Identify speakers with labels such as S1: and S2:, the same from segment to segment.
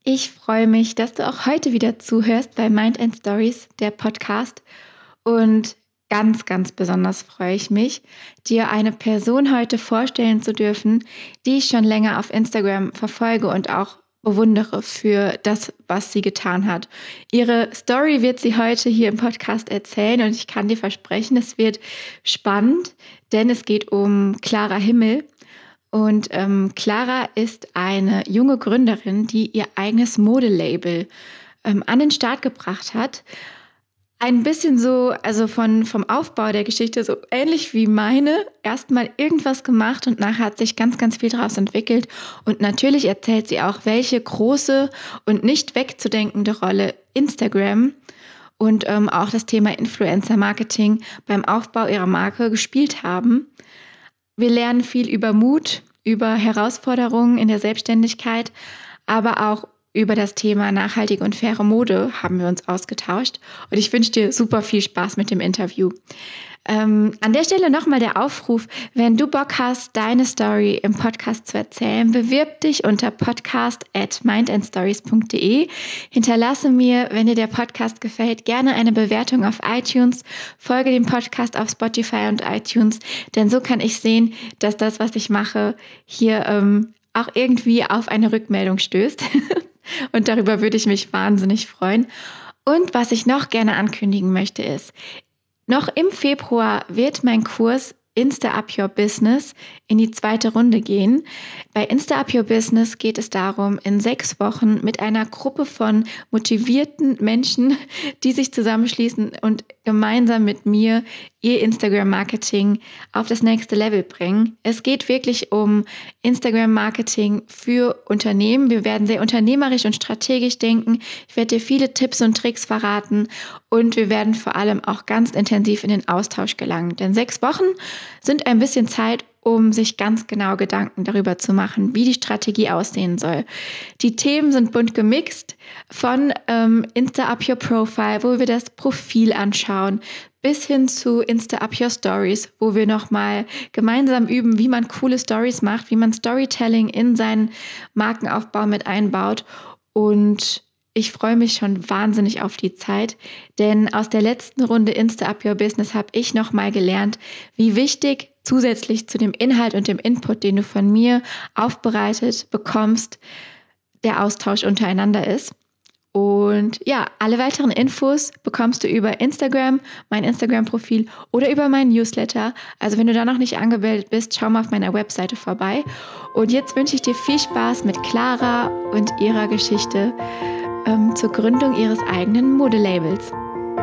S1: Ich freue mich, dass du auch heute wieder zuhörst bei Mind & Stories, der Podcast. Und ganz, ganz besonders freue ich mich, dir eine Person heute vorstellen zu dürfen, die ich schon länger auf Instagram verfolge und auch bewundere für das, was sie getan hat. Ihre Story wird sie heute hier im Podcast erzählen und ich kann dir versprechen, es wird spannend, denn es geht um Clara Himmel. Und Clara ist eine junge Gründerin, die ihr eigenes Modelabel an den Start gebracht hat. Ein bisschen so, also vom Aufbau der Geschichte, so ähnlich wie meine. Erstmal irgendwas gemacht und nachher hat sich ganz, ganz viel daraus entwickelt. Und natürlich erzählt sie auch, welche große und nicht wegzudenkende Rolle Instagram und auch das Thema Influencer-Marketing beim Aufbau ihrer Marke gespielt haben. Wir lernen viel über Mut, über Herausforderungen in der Selbstständigkeit, aber auch über das Thema nachhaltige und faire Mode haben wir uns ausgetauscht. Und ich wünsche dir super viel Spaß mit dem Interview. An der Stelle nochmal der Aufruf, wenn du Bock hast, deine Story im Podcast zu erzählen, bewirb dich unter podcast@mindandstories.de. Hinterlasse mir, wenn dir der Podcast gefällt, gerne eine Bewertung auf iTunes. Folge dem Podcast auf Spotify und iTunes, denn so kann ich sehen, dass das, was ich mache, hier auch irgendwie auf eine Rückmeldung stößt. Und darüber würde ich mich wahnsinnig freuen. Und was ich noch gerne ankündigen möchte ist, noch im Februar wird mein Kurs Insta Up Your Business in die zweite Runde gehen. Bei Insta Up Your Business geht es darum, in 6 Wochen mit einer Gruppe von motivierten Menschen, die sich zusammenschließen und gemeinsam mit mir ihr Instagram-Marketing auf das nächste Level bringen. Es geht wirklich um Instagram-Marketing für Unternehmen. Wir werden sehr unternehmerisch und strategisch denken. Ich werde dir viele Tipps und Tricks verraten und wir werden vor allem auch ganz intensiv in den Austausch gelangen. Denn 6 Wochen sind ein bisschen Zeit, um sich ganz genau Gedanken darüber zu machen, wie die Strategie aussehen soll. Die Themen sind bunt gemixt, von Insta Up Your Profile, wo wir das Profil anschauen, bis hin zu Insta Up Your Stories, wo wir nochmal gemeinsam üben, wie man coole Stories macht, wie man Storytelling in seinen Markenaufbau mit einbaut. Und ich freue mich schon wahnsinnig auf die Zeit, denn aus der letzten Runde Insta Up Your Business habe ich nochmal gelernt, wie wichtig zusätzlich zu dem Inhalt und dem Input, den du von mir aufbereitet bekommst, der Austausch untereinander ist. Und ja, alle weiteren Infos bekommst du über Instagram, mein Instagram-Profil oder über meinen Newsletter. Also wenn du da noch nicht angemeldet bist, schau mal auf meiner Webseite vorbei. Und jetzt wünsche ich dir viel Spaß mit Clara und ihrer Geschichte zur Gründung ihres eigenen Modelabels.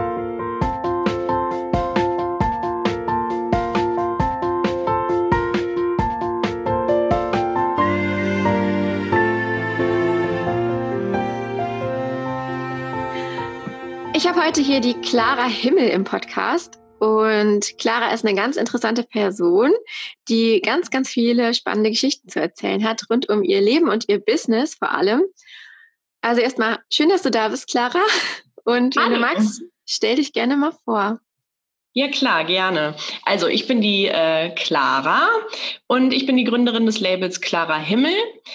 S1: Ich habe heute hier die Clara Himmel im Podcast und Clara ist eine ganz interessante Person, die ganz, ganz viele spannende Geschichten zu erzählen hat, rund um ihr Leben und ihr Business vor allem. Also erstmal schön, dass du da bist, Clara. Und wenn du magst, stell dich gerne mal vor.
S2: Ja klar, gerne. Also ich bin die Clara und ich bin die Gründerin des Labels Clara Himmel.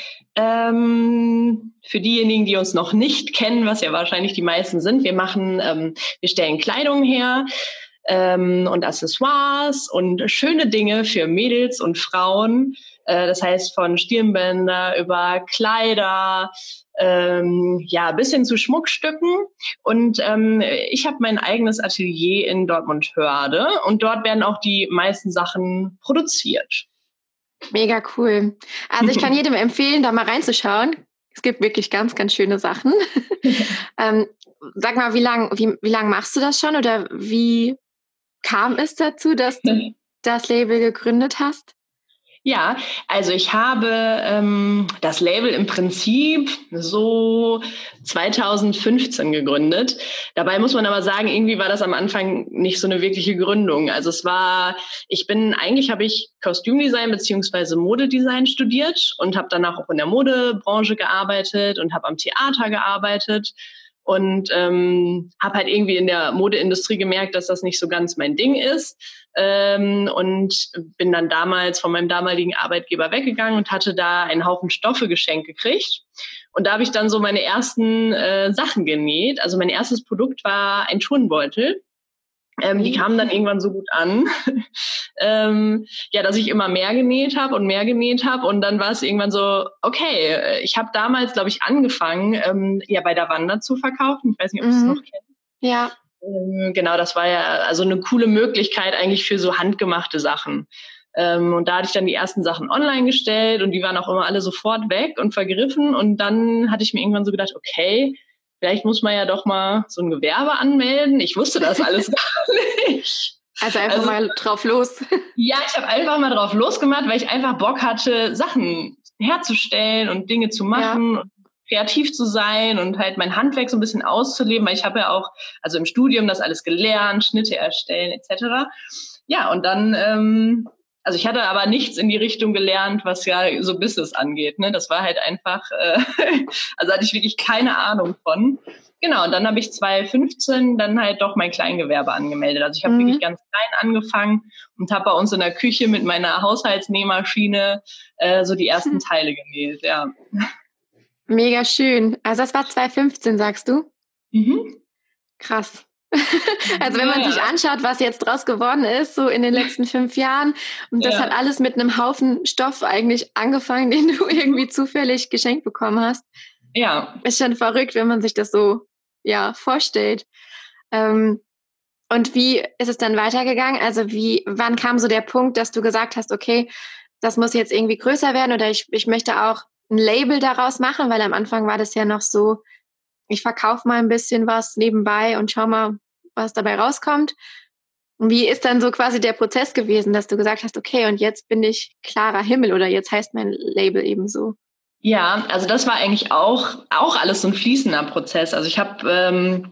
S2: Für diejenigen, die uns noch nicht kennen, was ja wahrscheinlich die meisten sind, wir stellen Kleidung her und Accessoires und schöne Dinge für Mädels und Frauen. Das heißt von Stirnbänder über Kleider, bis hin zu Schmuckstücken. Und ich habe mein eigenes Atelier in Dortmund-Hörde und dort werden auch die meisten Sachen produziert.
S1: Mega cool. Also ich kann jedem empfehlen, da mal reinzuschauen. Es gibt wirklich ganz, ganz schöne Sachen. Sag mal, wie lang machst du das schon oder wie kam es dazu, dass du das Label gegründet hast?
S2: Ja, also ich habe das Label im Prinzip so 2015 gegründet. Dabei muss man aber sagen, irgendwie war das am Anfang nicht so eine wirkliche Gründung. Also eigentlich habe ich Kostümdesign beziehungsweise Modedesign studiert und habe danach auch in der Modebranche gearbeitet und habe am Theater gearbeitet. Und habe halt irgendwie in der Modeindustrie gemerkt, dass das nicht so ganz mein Ding ist. Und bin dann damals von meinem damaligen Arbeitgeber weggegangen und hatte da einen Haufen Stoffe geschenkt gekriegt. Und da habe ich dann so meine ersten Sachen genäht. Also mein erstes Produkt war ein Turnbeutel. Die kamen dann irgendwann so gut an, dass ich immer mehr genäht habe. Und dann war es irgendwann so, okay, ich habe damals, glaube ich, angefangen, bei der Wanda zu verkaufen. Ich weiß nicht, ob du es noch kennst.
S1: Ja.
S2: Genau, das war ja also eine coole Möglichkeit eigentlich für so handgemachte Sachen. Und da hatte ich dann die ersten Sachen online gestellt und die waren auch immer alle sofort weg und vergriffen. Und dann hatte ich mir irgendwann so gedacht, okay, vielleicht muss man ja doch mal so ein Gewerbe anmelden. Ich wusste das alles gar nicht.
S1: Also einfach mal drauf los.
S2: Ja, ich habe einfach mal drauf losgemacht, weil ich einfach Bock hatte, Sachen herzustellen und Dinge zu machen und kreativ zu sein und halt mein Handwerk so ein bisschen auszuleben, weil ich habe ja auch, also im Studium das alles gelernt, Schnitte erstellen etc. Ja, und dann also ich hatte aber nichts in die Richtung gelernt, was ja so Business angeht. Ne? Das war halt einfach, also hatte ich wirklich keine Ahnung von. Genau, und dann habe ich 2015 dann halt doch mein Kleingewerbe angemeldet. Also ich habe wirklich ganz klein angefangen und habe bei uns in der Küche mit meiner Haushaltsnähmaschine so die ersten Teile genäht, ja.
S1: Mega schön. Also das war 2015, sagst du? Krass. Also wenn man sich anschaut, was jetzt draus geworden ist, so in den letzten 5 Jahren, und das hat alles mit einem Haufen Stoff eigentlich angefangen, den du irgendwie zufällig geschenkt bekommen hast.
S2: Ja.
S1: Ist schon verrückt, wenn man sich das so vorstellt. Und wie ist es dann weitergegangen? Also wann kam so der Punkt, dass du gesagt hast, okay, das muss jetzt irgendwie größer werden oder ich möchte auch ein Label daraus machen, weil am Anfang war das ja noch so, ich verkaufe mal ein bisschen was nebenbei und schau mal, was dabei rauskommt. Und wie ist dann so quasi der Prozess gewesen, dass du gesagt hast, okay, und jetzt bin ich Clara Himmel oder jetzt heißt mein Label eben so?
S2: Ja, also das war eigentlich auch alles so ein fließender Prozess. Also ich habe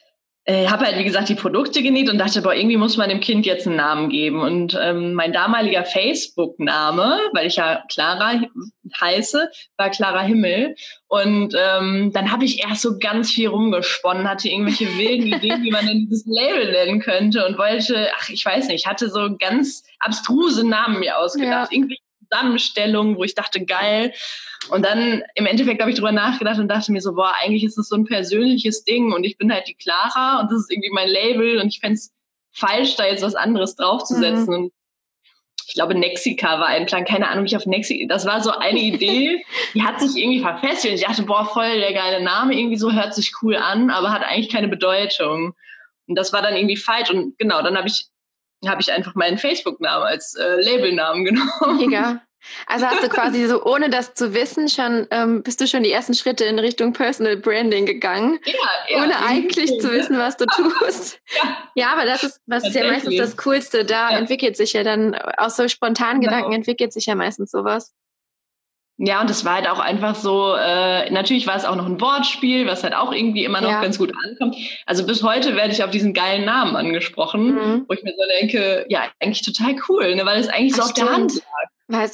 S2: halt, wie gesagt, die Produkte genäht und dachte, irgendwie muss man dem Kind jetzt einen Namen geben. Und mein damaliger Facebook-Name, weil ich ja Clara heiße, war Clara Himmel. Und dann habe ich erst so ganz viel rumgesponnen, hatte irgendwelche wilden Ideen, wie man denn dieses Label nennen könnte und wollte, ich weiß nicht, hatte so ganz abstruse Namen mir ausgedacht. Irgendwelche Zusammenstellungen, wo ich dachte, geil. Und dann im Endeffekt habe ich drüber nachgedacht und dachte mir so, eigentlich ist das so ein persönliches Ding und ich bin halt die Clara und das ist irgendwie mein Label und ich fände es falsch, da jetzt was anderes draufzusetzen. Und ich glaube, Nexica war ein Plan, keine Ahnung, das war so eine Idee, die hat sich irgendwie verfestigt und ich dachte, voll der geile Name, irgendwie so, hört sich cool an, aber hat eigentlich keine Bedeutung. Und das war dann irgendwie falsch und genau, dann habe ich einfach meinen Facebook-Namen als Labelnamen genommen.
S1: Mega. Also hast du quasi so, ohne das zu wissen, schon bist du schon die ersten Schritte in Richtung Personal Branding gegangen, ohne eigentlich zu wissen, was du tust. Ja, aber das ist ja meistens das Coolste. Da entwickelt sich ja dann, aus so spontanen Gedanken entwickelt sich ja meistens sowas.
S2: Ja, und das war halt auch einfach so, natürlich war es auch noch ein Wortspiel, was halt auch irgendwie immer noch ganz gut ankommt. Also bis heute werde ich auf diesen geilen Namen angesprochen, wo ich mir so denke, ja, eigentlich total cool, ne, weil es eigentlich so auf der Hand lag.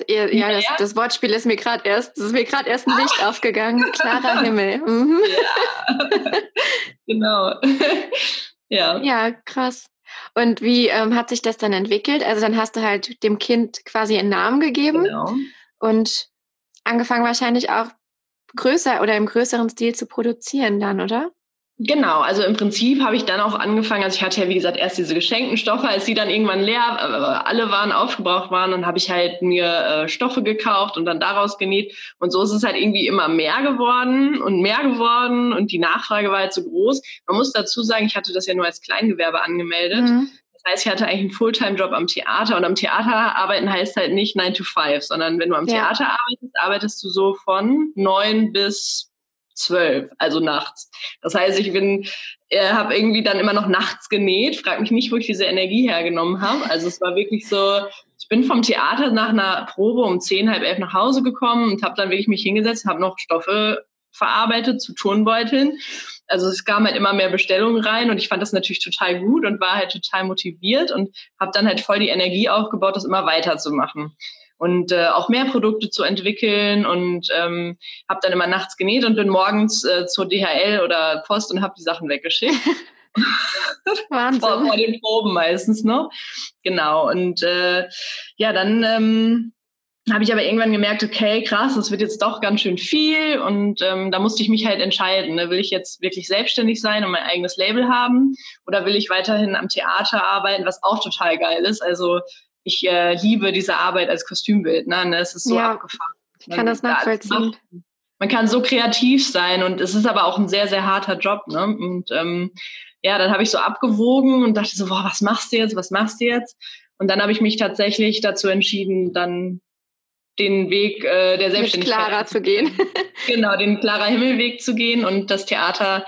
S1: Das Wortspiel ist mir gerade erst ein Licht aufgegangen. Clara Himmel.
S2: Ja, genau.
S1: Ja, krass. Und wie hat sich das dann entwickelt? Also dann hast du halt dem Kind quasi einen Namen gegeben und angefangen wahrscheinlich auch größer oder im größeren Stil zu produzieren dann, oder?
S2: Genau, also im Prinzip habe ich dann auch angefangen, also ich hatte ja wie gesagt erst diese geschenkten Stoffe, als die dann irgendwann leer, alle waren aufgebraucht waren, dann habe ich halt mir Stoffe gekauft und dann daraus genäht und so ist es halt irgendwie immer mehr geworden und die Nachfrage war halt so groß. Man muss dazu sagen, ich hatte das ja nur als Kleingewerbe angemeldet. Das heißt, ich hatte eigentlich einen Fulltime-Job am Theater und am Theater arbeiten heißt halt nicht 9 to 5, sondern wenn du am Theater arbeitest, arbeitest du so von 9 bis 12, also nachts. Das heißt, ich habe irgendwie dann immer noch nachts genäht, frag mich nicht, wo ich diese Energie hergenommen habe. Also es war wirklich so, ich bin vom Theater nach einer Probe um 10, halb 11 nach Hause gekommen und habe dann wirklich mich hingesetzt, habe noch Stoffe verarbeitet zu Turnbeuteln. Also es kamen halt immer mehr Bestellungen rein und ich fand das natürlich total gut und war halt total motiviert und habe dann halt voll die Energie aufgebaut, das immer weiterzumachen. Und auch mehr Produkte zu entwickeln und habe dann immer nachts genäht und bin morgens zur DHL oder Post und habe die Sachen weggeschickt.
S1: Wahnsinn.
S2: vor den Proben meistens noch. Genau. Und dann habe ich aber irgendwann gemerkt, okay, krass, das wird jetzt doch ganz schön viel und da musste ich mich halt entscheiden. Ne? Will ich jetzt wirklich selbstständig sein und mein eigenes Label haben oder will ich weiterhin am Theater arbeiten, was auch total geil ist. Also ich liebe diese Arbeit als Kostümbildner. Ne? Es ist so abgefahren.
S1: Ich kann das nachvollziehen.
S2: Man kann so kreativ sein und es ist aber auch ein sehr, sehr harter Job. Ne? Und dann habe ich so abgewogen und dachte so, boah, was machst du jetzt? Und dann habe ich mich tatsächlich dazu entschieden, dann den Weg der Selbstständigkeit
S1: mit Clara zu gehen.
S2: Genau, den Clara Himmel-Weg zu gehen und das Theater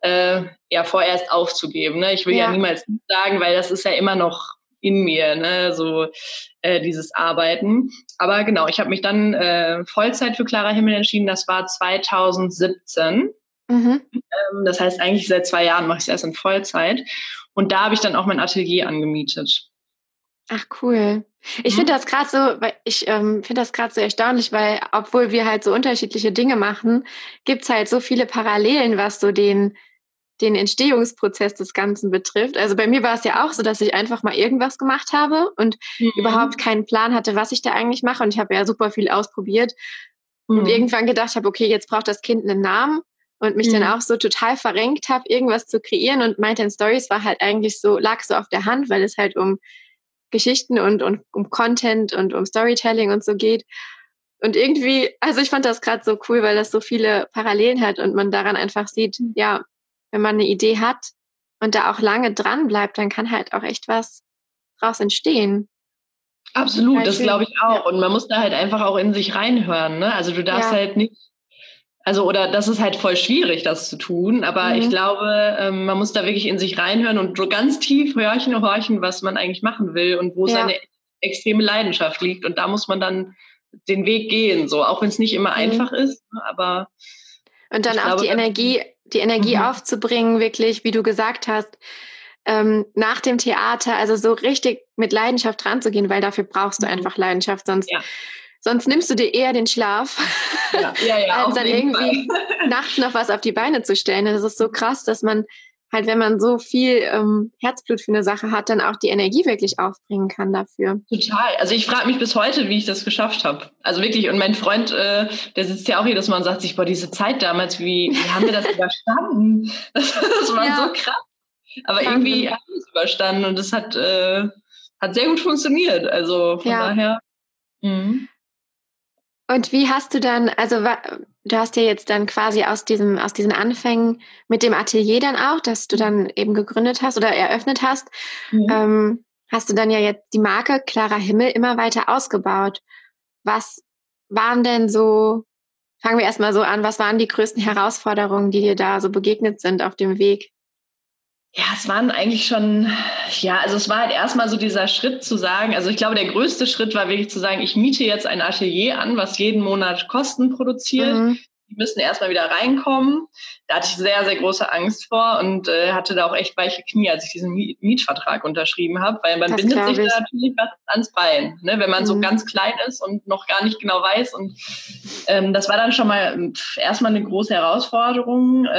S2: vorerst aufzugeben. Ne? Ich will ja niemals nicht sagen, weil das ist ja immer noch in mir, ne? So dieses Arbeiten. Aber genau, ich habe mich dann Vollzeit für Clara Himmel entschieden. Das war 2017. Das heißt, eigentlich seit 2 Jahren mache ich es erst in Vollzeit. Und da habe ich dann auch mein Atelier angemietet.
S1: Ach, cool. Ich finde das gerade so, weil ich finde das gerade so erstaunlich, weil obwohl wir halt so unterschiedliche Dinge machen, gibt's halt so viele Parallelen, was so den Entstehungsprozess des Ganzen betrifft. Also bei mir war es ja auch so, dass ich einfach mal irgendwas gemacht habe und überhaupt keinen Plan hatte, was ich da eigentlich mache. Und ich habe ja super viel ausprobiert und irgendwann gedacht habe, okay, jetzt braucht das Kind einen Namen und mich dann auch so total verrenkt habe, irgendwas zu kreieren. Und Mindtime Stories war halt eigentlich so, lag so auf der Hand, weil es halt um Geschichten und um Content und um Storytelling und so geht. Und irgendwie, also ich fand das gerade so cool, weil das so viele Parallelen hat und man daran einfach sieht, ja, wenn man eine Idee hat und da auch lange dran bleibt, dann kann halt auch echt was draus entstehen.
S2: Absolut, das glaube ich auch. Und man muss da halt einfach auch in sich reinhören, ne? Also du darfst halt nicht, oder das ist halt voll schwierig, das zu tun. Aber ich glaube, man muss da wirklich in sich reinhören und so ganz tief horchen, was man eigentlich machen will und wo seine extreme Leidenschaft liegt. Und da muss man dann den Weg gehen, so, auch wenn es nicht immer einfach ist, aber.
S1: Und dann auch die Energie aufzubringen, wirklich, wie du gesagt hast, nach dem Theater, also so richtig mit Leidenschaft ranzugehen, weil dafür brauchst du einfach Leidenschaft, sonst nimmst du dir eher den Schlaf, als dann irgendwie nachts noch was auf die Beine zu stellen. Das ist so krass, dass man halt, wenn man so viel Herzblut für eine Sache hat, dann auch die Energie wirklich aufbringen kann dafür.
S2: Total. Also ich frage mich bis heute, wie ich das geschafft habe. Also wirklich, und mein Freund, der sitzt ja auch jedes Mal und sagt sich, boah, diese Zeit damals, wie haben wir das überstanden? Das war so krass. Aber irgendwie haben wir es überstanden und es hat sehr gut funktioniert. Also von daher.
S1: Und wie hast du dann, also du hast ja jetzt dann quasi aus diesen Anfängen mit dem Atelier dann auch, das du dann eben gegründet hast oder eröffnet hast, hast du dann ja jetzt die Marke Clara Himmel immer weiter ausgebaut. Was waren denn so, fangen wir erstmal so an, was waren die größten Herausforderungen, die dir da so begegnet sind auf dem Weg?
S2: Ja, es waren eigentlich schon, also es war halt erstmal so dieser Schritt zu sagen, also ich glaube, der größte Schritt war wirklich zu sagen, ich miete jetzt ein Atelier an, was jeden Monat Kosten produziert. Die müssen erstmal wieder reinkommen. Da hatte ich sehr, sehr große Angst vor und hatte da auch echt weiche Knie, als ich diesen Mietvertrag unterschrieben habe, weil man bindet sich da natürlich was ans Bein, ne, wenn man so ganz klein ist und noch gar nicht genau weiß. Und das war dann schon mal erstmal eine große Herausforderung.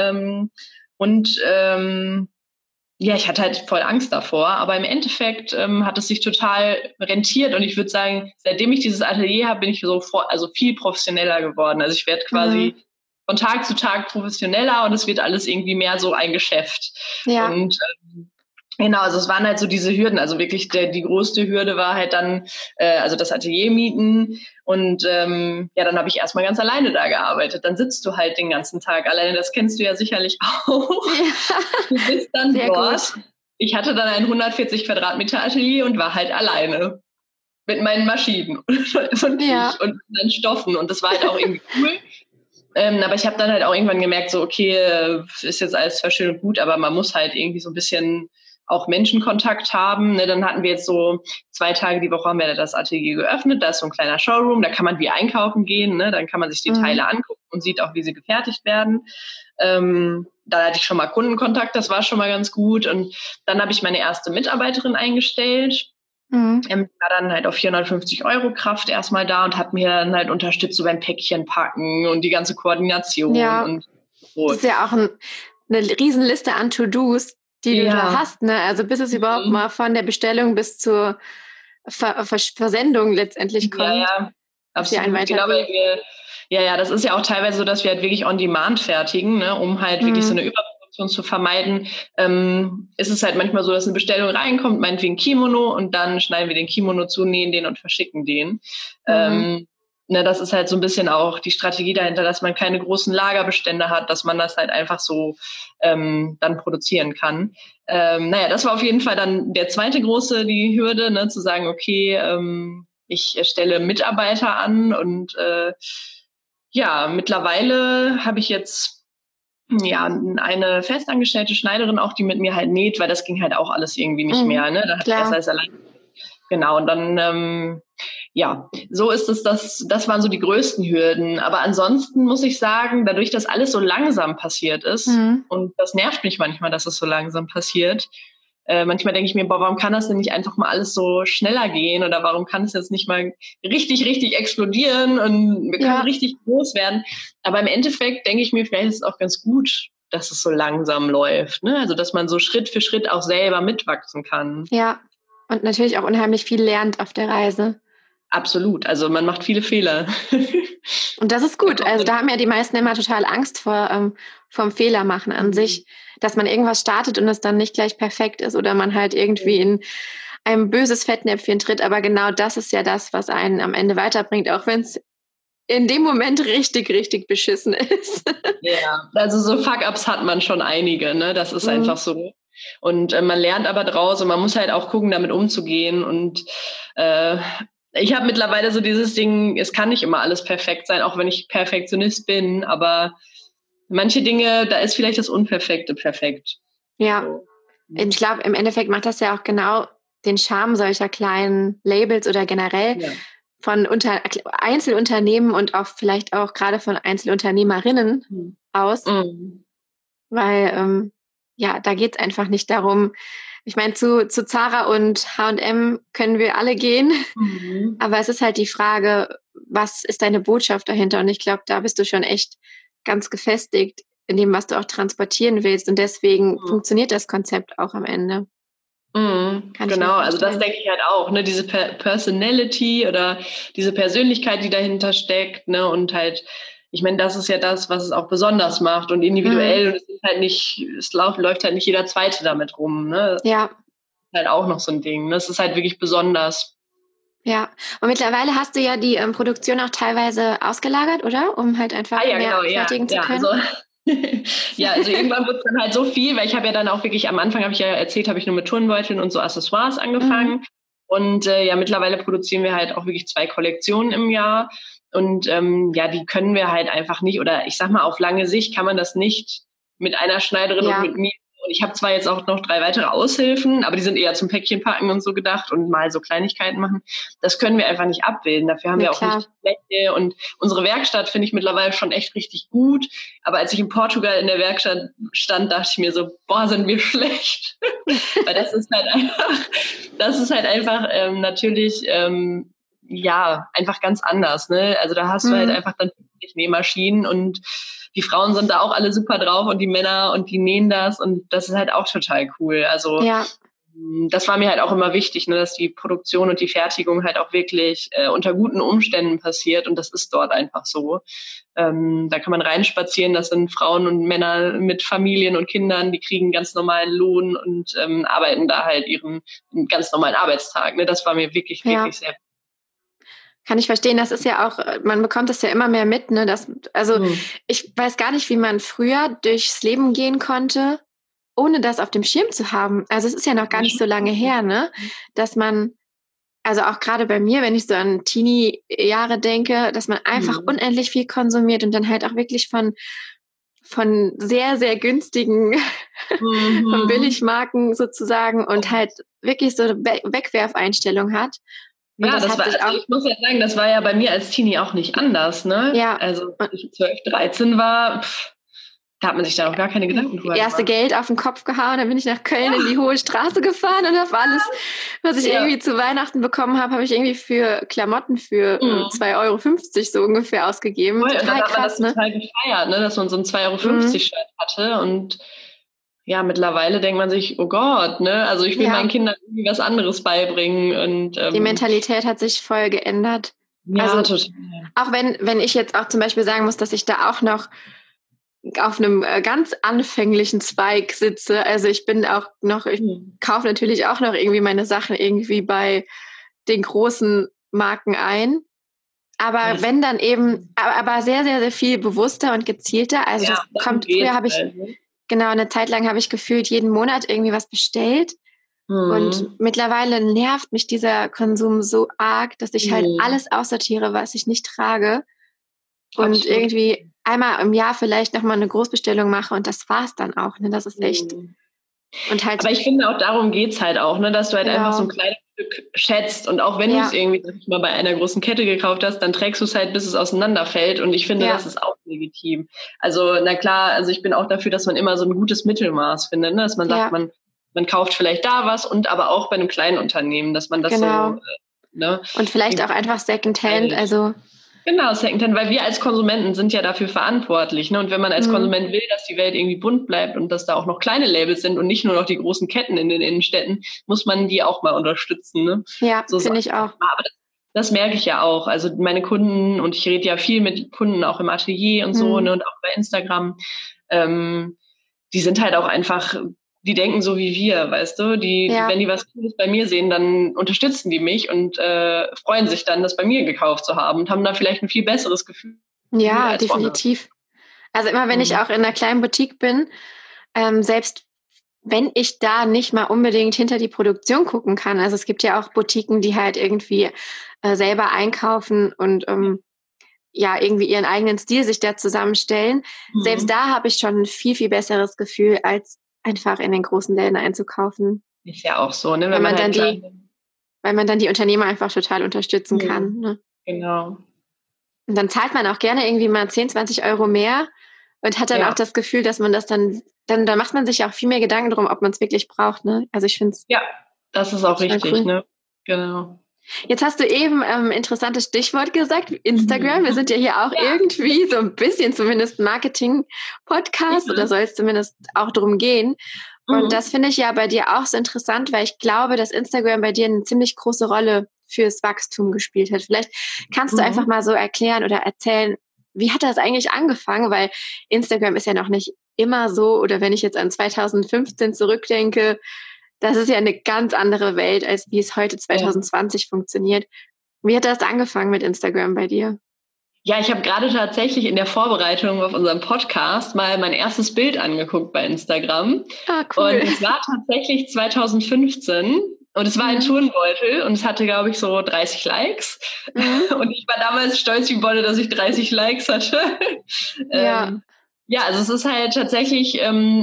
S2: Ich hatte halt voll Angst davor, aber im Endeffekt hat es sich total rentiert und ich würde sagen, seitdem ich dieses Atelier habe, bin ich so viel professioneller geworden. Also ich werde quasi von Tag zu Tag professioneller und es wird alles irgendwie mehr so ein Geschäft. Ja. Und genau, also es waren halt so diese Hürden, also wirklich die größte Hürde war halt dann also das Atelier mieten und dann habe ich erstmal ganz alleine da gearbeitet. Dann sitzt du halt den ganzen Tag alleine, das kennst du ja sicherlich auch. Ja. Du sitzt dann dort. Gut. Ich hatte dann ein 140 Quadratmeter Atelier und war halt alleine mit meinen Maschinen und meinen Stoffen und das war halt auch irgendwie cool. Aber ich habe dann halt auch irgendwann gemerkt, so okay, ist jetzt alles zwar schön und gut, aber man muss halt irgendwie so ein bisschen auch Menschenkontakt haben. Ne? Dann hatten wir jetzt so 2 Tage die Woche haben wir das Atelier geöffnet. Da ist so ein kleiner Showroom, da kann man wie einkaufen gehen. Ne? Dann kann man sich die Teile angucken und sieht auch, wie sie gefertigt werden. Da hatte ich schon mal Kundenkontakt, das war schon mal ganz gut. Und dann habe ich meine erste Mitarbeiterin eingestellt. War dann halt auf 450 € Kraft erstmal da und hat mir dann halt unterstützt so beim Päckchen packen und die ganze Koordination. Ja, und so.
S1: Das ist ja auch eine Riesenliste an To-Dos, die du da hast, ne? Also bis es überhaupt mal von der Bestellung bis zur Versendung letztendlich kommt.
S2: Ja. Absolut, genau, weil das ist ja auch teilweise so, dass wir halt wirklich on demand fertigen, ne, um halt wirklich so eine Überproduktion zu vermeiden. Ist es halt manchmal so, dass eine Bestellung reinkommt, meinetwegen Kimono, und dann schneiden wir den Kimono zu, nähen den und verschicken den. Das ist halt so ein bisschen auch die Strategie dahinter, dass man keine großen Lagerbestände hat, dass man das halt einfach so dann produzieren kann. Das war auf jeden Fall dann der zweite die Hürde, ne, zu sagen, okay, ich stelle Mitarbeiter an und mittlerweile habe ich jetzt eine festangestellte Schneiderin auch, die mit mir halt näht, weil das ging halt auch alles irgendwie nicht mehr. Ne? Da hat erst alles allein. Genau, und dann so ist es, das waren so die größten Hürden. Aber ansonsten muss ich sagen, dadurch, dass alles so langsam passiert ist, und das nervt mich manchmal, dass es so langsam passiert. Manchmal denke ich mir, warum kann das denn nicht einfach mal alles so schneller gehen, oder warum kann es jetzt nicht mal richtig, richtig explodieren und wir können richtig groß werden. Aber im Endeffekt denke ich mir, vielleicht ist es auch ganz gut, dass es so langsam läuft. Ne? Also, dass man so Schritt für Schritt auch selber mitwachsen kann.
S1: Ja, und natürlich auch unheimlich viel lernt auf der Reise.
S2: Absolut, also man macht viele Fehler.
S1: Und das ist gut. Also da haben ja die meisten immer total Angst vom Fehler machen an sich, dass man irgendwas startet und es dann nicht gleich perfekt ist oder man halt irgendwie in ein böses Fettnäpfchen tritt. Aber genau das ist ja das, was einen am Ende weiterbringt, auch wenn es in dem Moment richtig, richtig beschissen ist.
S2: Ja, also so Fuck-Ups hat man schon einige, ne? Das ist einfach so. Und man lernt aber draus und man muss halt auch gucken, damit umzugehen. Und ich habe mittlerweile so dieses Ding, es kann nicht immer alles perfekt sein, auch wenn ich Perfektionist bin, aber manche Dinge, da ist vielleicht das Unperfekte perfekt.
S1: Ja, so. Ich glaube, im Endeffekt macht das ja auch genau den Charme solcher kleinen Labels oder generell von Einzelunternehmen und auch vielleicht auch gerade von Einzelunternehmerinnen aus, weil da geht es einfach nicht darum, ich meine, zu Zara und H&M können wir alle gehen, aber es ist halt die Frage, was ist deine Botschaft dahinter? Und ich glaube, da bist du schon echt ganz gefestigt in dem, was du auch transportieren willst. Und deswegen funktioniert das Konzept auch am Ende.
S2: Genau, also das denke ich halt auch, ne, diese Personality oder diese Persönlichkeit, die dahinter steckt, ne, und halt, ich meine, das ist ja das, was es auch besonders macht und individuell, und es ist halt nicht, läuft halt nicht jeder Zweite damit rum, ne.
S1: Ja.
S2: Das ist halt auch noch so ein Ding, ne, es ist halt wirklich besonders.
S1: Ja, und mittlerweile hast du ja die Produktion auch teilweise ausgelagert, oder? Um halt einfach mehr fertigen zu können.
S2: Also irgendwann wird es dann halt so viel, weil ich habe ja dann auch wirklich, am Anfang habe ich ja erzählt, habe ich nur mit Turnbeuteln und so Accessoires angefangen. Und mittlerweile produzieren wir halt auch wirklich 2 Kollektionen im Jahr. Und die können wir halt einfach nicht, oder ich sag mal, auf lange Sicht kann man das nicht mit einer Schneiderin und mit mir. Und ich habe zwar jetzt auch noch 3 weitere Aushilfen, aber die sind eher zum Päckchen packen und so gedacht und mal so Kleinigkeiten machen. Das können wir einfach nicht abbilden. Dafür haben wir auch nicht Fläche. Und unsere Werkstatt finde ich mittlerweile schon echt richtig gut. Aber als ich in Portugal in der Werkstatt stand, dachte ich mir so, sind wir schlecht. Weil das ist halt einfach natürlich einfach ganz anders. Ne? Also da hast du halt einfach dann Nähmaschinen und die Frauen sind da auch alle super drauf und die Männer, und die nähen das, und das ist halt auch total cool. Also das war mir halt auch immer wichtig, ne, dass die Produktion und die Fertigung halt auch wirklich unter guten Umständen passiert, und das ist dort einfach so. Da kann man reinspazieren, das sind Frauen und Männer mit Familien und Kindern, die kriegen ganz normalen Lohn und arbeiten da halt ihren ganz normalen Arbeitstag. Ne? Das war mir wirklich, wirklich sehr.
S1: Kann ich verstehen, das ist ja auch, man bekommt das ja immer mehr mit, ne? Ich weiß gar nicht, wie man früher durchs Leben gehen konnte, ohne das auf dem Schirm zu haben. Also es ist ja noch gar nicht so lange her, ne? Dass man, also auch gerade bei mir, wenn ich so an Teenie-Jahre denke, dass man einfach unendlich viel konsumiert und dann halt auch wirklich von sehr, sehr günstigen, von Billigmarken sozusagen und halt wirklich so eine Wegwerfeinstellung hat.
S2: Und ja, ich muss ja sagen, das war ja bei mir als Teenie auch nicht anders, ne?
S1: Ja.
S2: Also, als ich 12, 13 war, da hat man sich da auch gar keine Gedanken drüber gemacht.
S1: Erste Geld auf den Kopf gehauen, dann bin ich nach Köln in die Hohe Straße gefahren und habe alles, was ich irgendwie zu Weihnachten bekommen habe, habe ich irgendwie für Klamotten für 2,50 € so ungefähr ausgegeben.
S2: Total
S1: krass,
S2: und dann hat man das total gefeiert, ne? Dass man so ein 2,50 € Shirt hatte, und ja, mittlerweile denkt man sich, oh Gott, ne? Also ich will meinen Kindern irgendwie was anderes beibringen. Und
S1: die Mentalität hat sich voll geändert.
S2: Ja,
S1: Also
S2: total.
S1: auch wenn ich jetzt auch zum Beispiel sagen muss, dass ich da auch noch auf einem ganz anfänglichen Zweig sitze. Also ich kaufe natürlich auch noch irgendwie meine Sachen irgendwie bei den großen Marken ein. Aber wenn dann eben, aber sehr, sehr, sehr viel bewusster und gezielter. Also
S2: Ja,
S1: das
S2: darum
S1: kommt, früher
S2: geht's
S1: habe ich,
S2: halt, ne?
S1: genau, eine Zeit lang habe ich gefühlt jeden Monat irgendwie was bestellt. Und
S2: Mhm.
S1: mittlerweile nervt mich dieser Konsum so arg, dass ich halt
S2: Mhm.
S1: alles aussortiere, was ich nicht trage. Und
S2: Absolut.
S1: irgendwie einmal im Jahr vielleicht nochmal eine Großbestellung mache und das war's dann auch. Ne? Das ist echt.
S2: Mhm.
S1: Und halt,
S2: Aber ich finde auch, darum geht's halt auch, ne, dass du halt einfach so ein
S1: genau,
S2: kleines Stück schätzt. Und auch wenn du es
S1: ja,
S2: irgendwie, sag ich mal, bei einer großen Kette gekauft hast, dann trägst du es halt, bis es auseinanderfällt. Und ich finde,
S1: ja,
S2: das ist auch legitim. Also, na klar, also ich bin auch dafür, dass man immer so ein gutes Mittelmaß findet, ne? Dass man sagt,
S1: ja,
S2: man kauft vielleicht da was und aber auch bei einem kleinen Unternehmen, dass man das so,
S1: genau.
S2: ne,
S1: Und vielleicht auch
S2: irgendwie
S1: einfach Secondhand,
S2: teilt.
S1: also,
S2: Genau, Secondhand, weil wir als Konsumenten sind ja dafür verantwortlich, ne? Und wenn man als
S1: mh,
S2: Konsument will, dass die Welt irgendwie bunt bleibt und dass da auch noch kleine Labels sind und nicht nur noch die großen Ketten in den Innenstädten, muss man die auch mal unterstützen, ne?
S1: ja,
S2: So
S1: finde
S2: sag
S1: ich
S2: ich
S1: auch.
S2: mal. Aber das merke ich ja auch. Also meine Kunden, und ich rede ja viel mit Kunden auch im Atelier und so,
S1: Mh,
S2: ne, und auch bei Instagram, ähm, die sind halt auch einfach, die denken so wie wir, weißt du?
S1: ja,
S2: Wenn die was Cooles bei mir sehen, dann unterstützen die mich und freuen sich dann, das bei mir gekauft zu haben und haben da vielleicht ein viel besseres Gefühl
S1: ja,
S2: als woanders.
S1: definitiv. Also immer wenn ich
S2: Mhm.
S1: auch in einer kleinen Boutique bin, selbst wenn ich da nicht mal unbedingt hinter die Produktion gucken kann. Also es gibt ja auch Boutiquen, die halt irgendwie selber einkaufen und ja, irgendwie ihren eigenen Stil sich da zusammenstellen. Selbst
S2: Mhm.
S1: da habe ich schon ein viel, viel besseres Gefühl, als einfach in den großen Läden einzukaufen.
S2: Ist ja auch so, ne?
S1: Weil
S2: Wenn man
S1: man
S2: halt
S1: dann
S2: klein
S1: die, weil man dann die Unternehmer einfach total unterstützen kann.
S2: mhm.
S1: Ne?
S2: Genau.
S1: Und dann zahlt man auch gerne irgendwie mal 10, 20 Euro mehr und hat dann auch
S2: Ja.
S1: das Gefühl, dass man das dann macht man sich auch viel mehr Gedanken drum, ob man es wirklich braucht. Ne? Also ich finde es
S2: Ja, das ist auch
S1: total
S2: richtig,
S1: cool.
S2: ne? Genau.
S1: Jetzt hast du eben interessantes Stichwort gesagt, Instagram. Wir
S2: Mhm.
S1: sind ja hier auch
S2: Ja.
S1: irgendwie so ein bisschen zumindest Marketing-Podcast oder
S2: Ja.
S1: soll es zumindest auch drum gehen. Und das
S2: Mhm.
S1: finde ich ja bei dir auch so interessant, weil ich glaube, dass Instagram bei dir eine ziemlich große Rolle fürs Wachstum gespielt hat. Vielleicht kannst du einfach
S2: Mhm.
S1: mal so erklären oder erzählen, wie hat das eigentlich angefangen? Weil Instagram ist ja noch nicht immer so, oder wenn ich jetzt an 2015 zurückdenke, das ist ja eine ganz andere Welt, als wie es heute
S2: Ja.
S1: 2020 funktioniert. Wie hat das angefangen mit Instagram bei dir?
S2: Ja, ich habe gerade tatsächlich in der Vorbereitung auf unseren Podcast mal mein erstes Bild angeguckt bei Instagram.
S1: Ah, cool.
S2: Und es war tatsächlich 2015 und es war ein
S1: Mhm.
S2: Turnbeutel und es hatte, glaube ich, so 30 Likes.
S1: Mhm.
S2: Und ich war damals stolz wie Bolle, dass ich 30 Likes hatte.
S1: Ja.
S2: Ja, also es ist halt tatsächlich,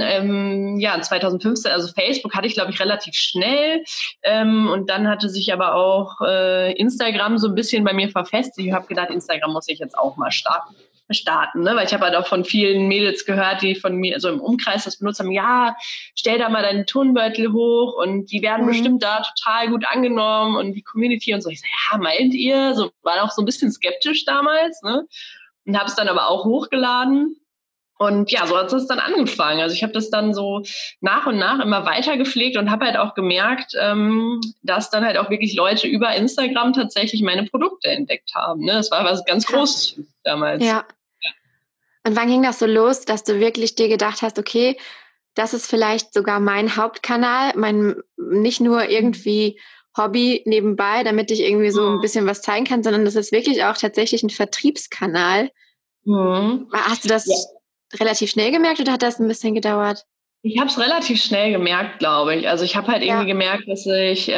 S2: ja, 2015, also Facebook hatte ich, glaube ich, relativ schnell. Und dann hatte sich aber auch Instagram so ein bisschen bei mir verfestigt. Ich habe gedacht, Instagram muss ich jetzt auch mal starten, ne? Weil ich habe halt auch von vielen Mädels gehört, die von mir, also im Umkreis das benutzt haben, ja, stell da mal deinen Turnbeutel hoch und die werden
S1: Mhm.
S2: bestimmt da total gut angenommen und die Community und so. Ich so, ja, meint ihr? So, war auch so ein bisschen skeptisch damals, ne? Und habe es dann aber auch hochgeladen. Und ja, so hat es dann angefangen. Also ich habe das dann so nach und nach immer weiter gepflegt und habe halt auch gemerkt, dass dann halt auch wirklich Leute über Instagram tatsächlich meine Produkte entdeckt haben. Ne? Das war was ganz
S1: Krass.
S2: Großes damals.
S1: Ja. Und wann ging das so los, dass du wirklich dir gedacht hast, okay, das ist vielleicht sogar mein Hauptkanal, mein nicht nur irgendwie Hobby nebenbei, damit ich irgendwie so ein bisschen was zeigen kann, sondern das ist wirklich auch tatsächlich ein Vertriebskanal.
S2: Mhm.
S1: Hast du
S2: Ja.
S1: das relativ schnell gemerkt oder hat das ein bisschen gedauert?
S2: Ich habe es relativ schnell gemerkt, glaube ich. Also ich habe halt irgendwie
S1: Ja.
S2: gemerkt, dass ich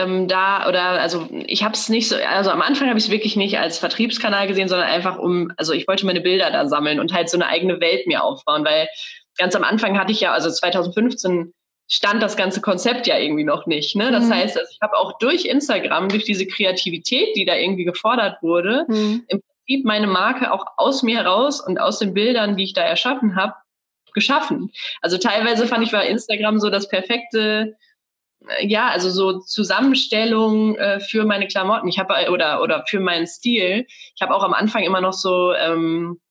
S2: also ich habe es nicht so, also am Anfang habe ich es wirklich nicht als Vertriebskanal gesehen, sondern einfach also ich wollte meine Bilder da sammeln und halt so eine eigene Welt mir aufbauen, weil ganz am Anfang hatte ich ja, also 2015 stand das ganze Konzept ja irgendwie noch nicht. Ne? Das
S1: Mhm.
S2: heißt, also ich habe auch durch Instagram, durch diese Kreativität, die da irgendwie gefordert wurde,
S1: Mhm.
S2: im Prinzip meine Marke auch aus mir heraus und aus den Bildern, die ich da erschaffen habe, geschaffen. Also teilweise fand ich, war Instagram so das perfekte, ja, also so Zusammenstellung für meine Klamotten. Ich habe oder für meinen Stil. Ich habe auch am Anfang immer noch so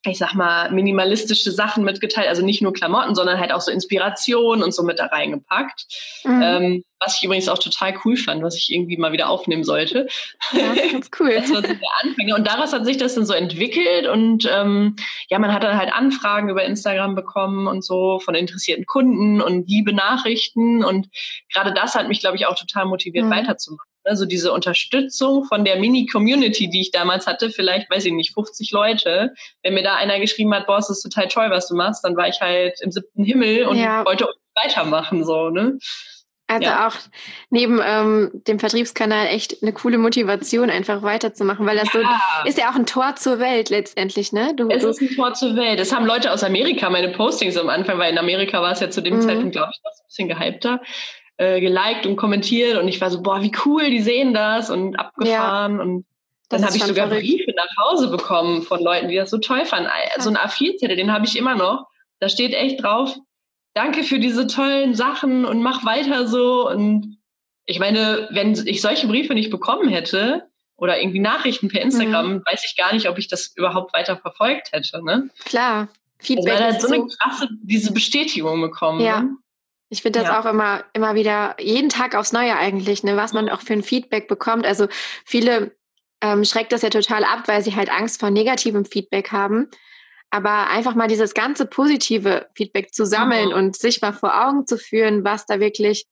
S2: ich sag mal, minimalistische Sachen mitgeteilt, also nicht nur Klamotten, sondern halt auch so Inspiration und so mit da reingepackt. Was ich übrigens auch total cool fand, was ich irgendwie mal wieder aufnehmen sollte.
S1: Ja, das ist ganz cool.
S2: Das war so der Anfänger. Und daraus hat sich das dann so entwickelt und ja, man hat dann halt Anfragen über Instagram bekommen und so von interessierten Kunden und liebe Nachrichten und gerade das hat mich, glaube ich, auch total motiviert, weiterzumachen. Also diese Unterstützung von der Mini-Community, die ich damals hatte, vielleicht, weiß ich nicht, 50 Leute. Wenn mir da einer geschrieben hat, boah, es ist total toll, was du machst, dann war ich halt im 7. Himmel und wollte weitermachen, so, ne?
S1: Also auch neben dem Vertriebskanal echt eine coole Motivation, einfach weiterzumachen, weil das so ist ja auch ein Tor zur Welt letztendlich, ne?
S2: Es ist ein Tor zur Welt. Es haben Leute aus Amerika meine Postings am Anfang, weil in Amerika war es ja zu dem Zeitpunkt, glaube ich, noch ein bisschen gehypter, geliked und kommentiert und ich war so, boah, wie cool, die sehen das und abgefahren und dann habe ich sogar Briefe nach Hause bekommen von Leuten, die das so toll fanden. So ein A4-Zettel, den habe ich immer noch. Da steht echt drauf, danke für diese tollen Sachen und mach weiter so. Und ich meine, wenn ich solche Briefe nicht bekommen hätte oder irgendwie Nachrichten per Instagram, weiß ich gar nicht, ob ich das überhaupt weiter verfolgt hätte. Ne?
S1: Klar,
S2: Feedback also, weil halt so eine krasse, diese Bestätigung bekommen.
S1: Ja.
S2: Ne?
S1: Ich finde das auch immer wieder, jeden Tag aufs Neue eigentlich, ne, was man auch für ein Feedback bekommt. Also viele schreckt das ja total ab, weil sie halt Angst vor negativem Feedback haben. Aber einfach mal dieses ganze positive Feedback zu sammeln und sich mal vor Augen zu führen, was da wirklich,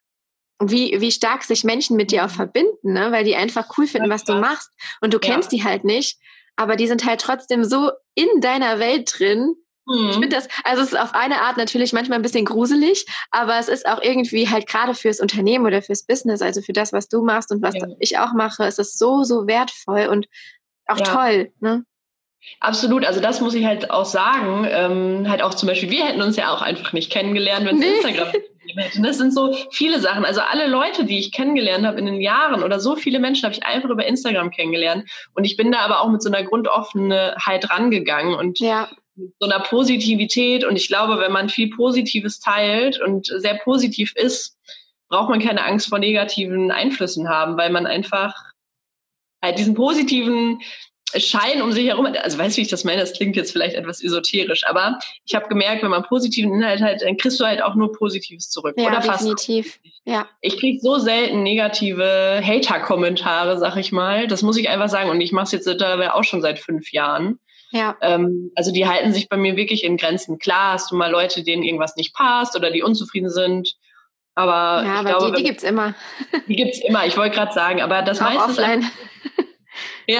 S1: wie stark sich Menschen mit dir auch verbinden, ne? Weil die einfach cool finden, was du machst. Und du kennst die halt nicht, aber die sind halt trotzdem so in deiner Welt drin. Ich finde das, also es ist auf eine Art natürlich manchmal ein bisschen gruselig, aber es ist auch irgendwie halt gerade fürs Unternehmen oder fürs Business, also für das, was du machst und was ich auch mache, es ist so, so wertvoll und auch toll, ne?
S2: Absolut, also das muss ich halt auch sagen, halt auch zum Beispiel, wir hätten uns ja auch einfach nicht kennengelernt, wenn es Instagram gegeben hätte. Das sind so viele Sachen, also alle Leute, die ich kennengelernt habe in den Jahren oder so viele Menschen habe ich einfach über Instagram kennengelernt und ich bin da aber auch mit so einer Grundoffenheit rangegangen und mit so einer Positivität und ich glaube, wenn man viel Positives teilt und sehr positiv ist, braucht man keine Angst vor negativen Einflüssen haben, weil man einfach halt diesen positiven Schein um sich herum, also weißt du, wie ich das meine? Das klingt jetzt vielleicht etwas esoterisch, aber ich habe gemerkt, wenn man positiven Inhalt hat, dann kriegst du halt auch nur Positives zurück.
S1: Ja,
S2: oder
S1: definitiv. Ja.
S2: Ich kriege so selten negative Hater-Kommentare, sag ich mal. Das muss ich einfach sagen. Und ich mache es jetzt auch schon seit 5 Jahren.
S1: Ja.
S2: Also die halten sich bei mir wirklich in Grenzen. Klar hast du mal Leute, denen irgendwas nicht passt oder die unzufrieden sind. Aber
S1: ja,
S2: ich
S1: aber
S2: glaube,
S1: die gibt's immer.
S2: Die gibt's immer. Ich wollte gerade sagen, aber das
S1: auch
S2: meiste
S1: offline.
S2: Ja.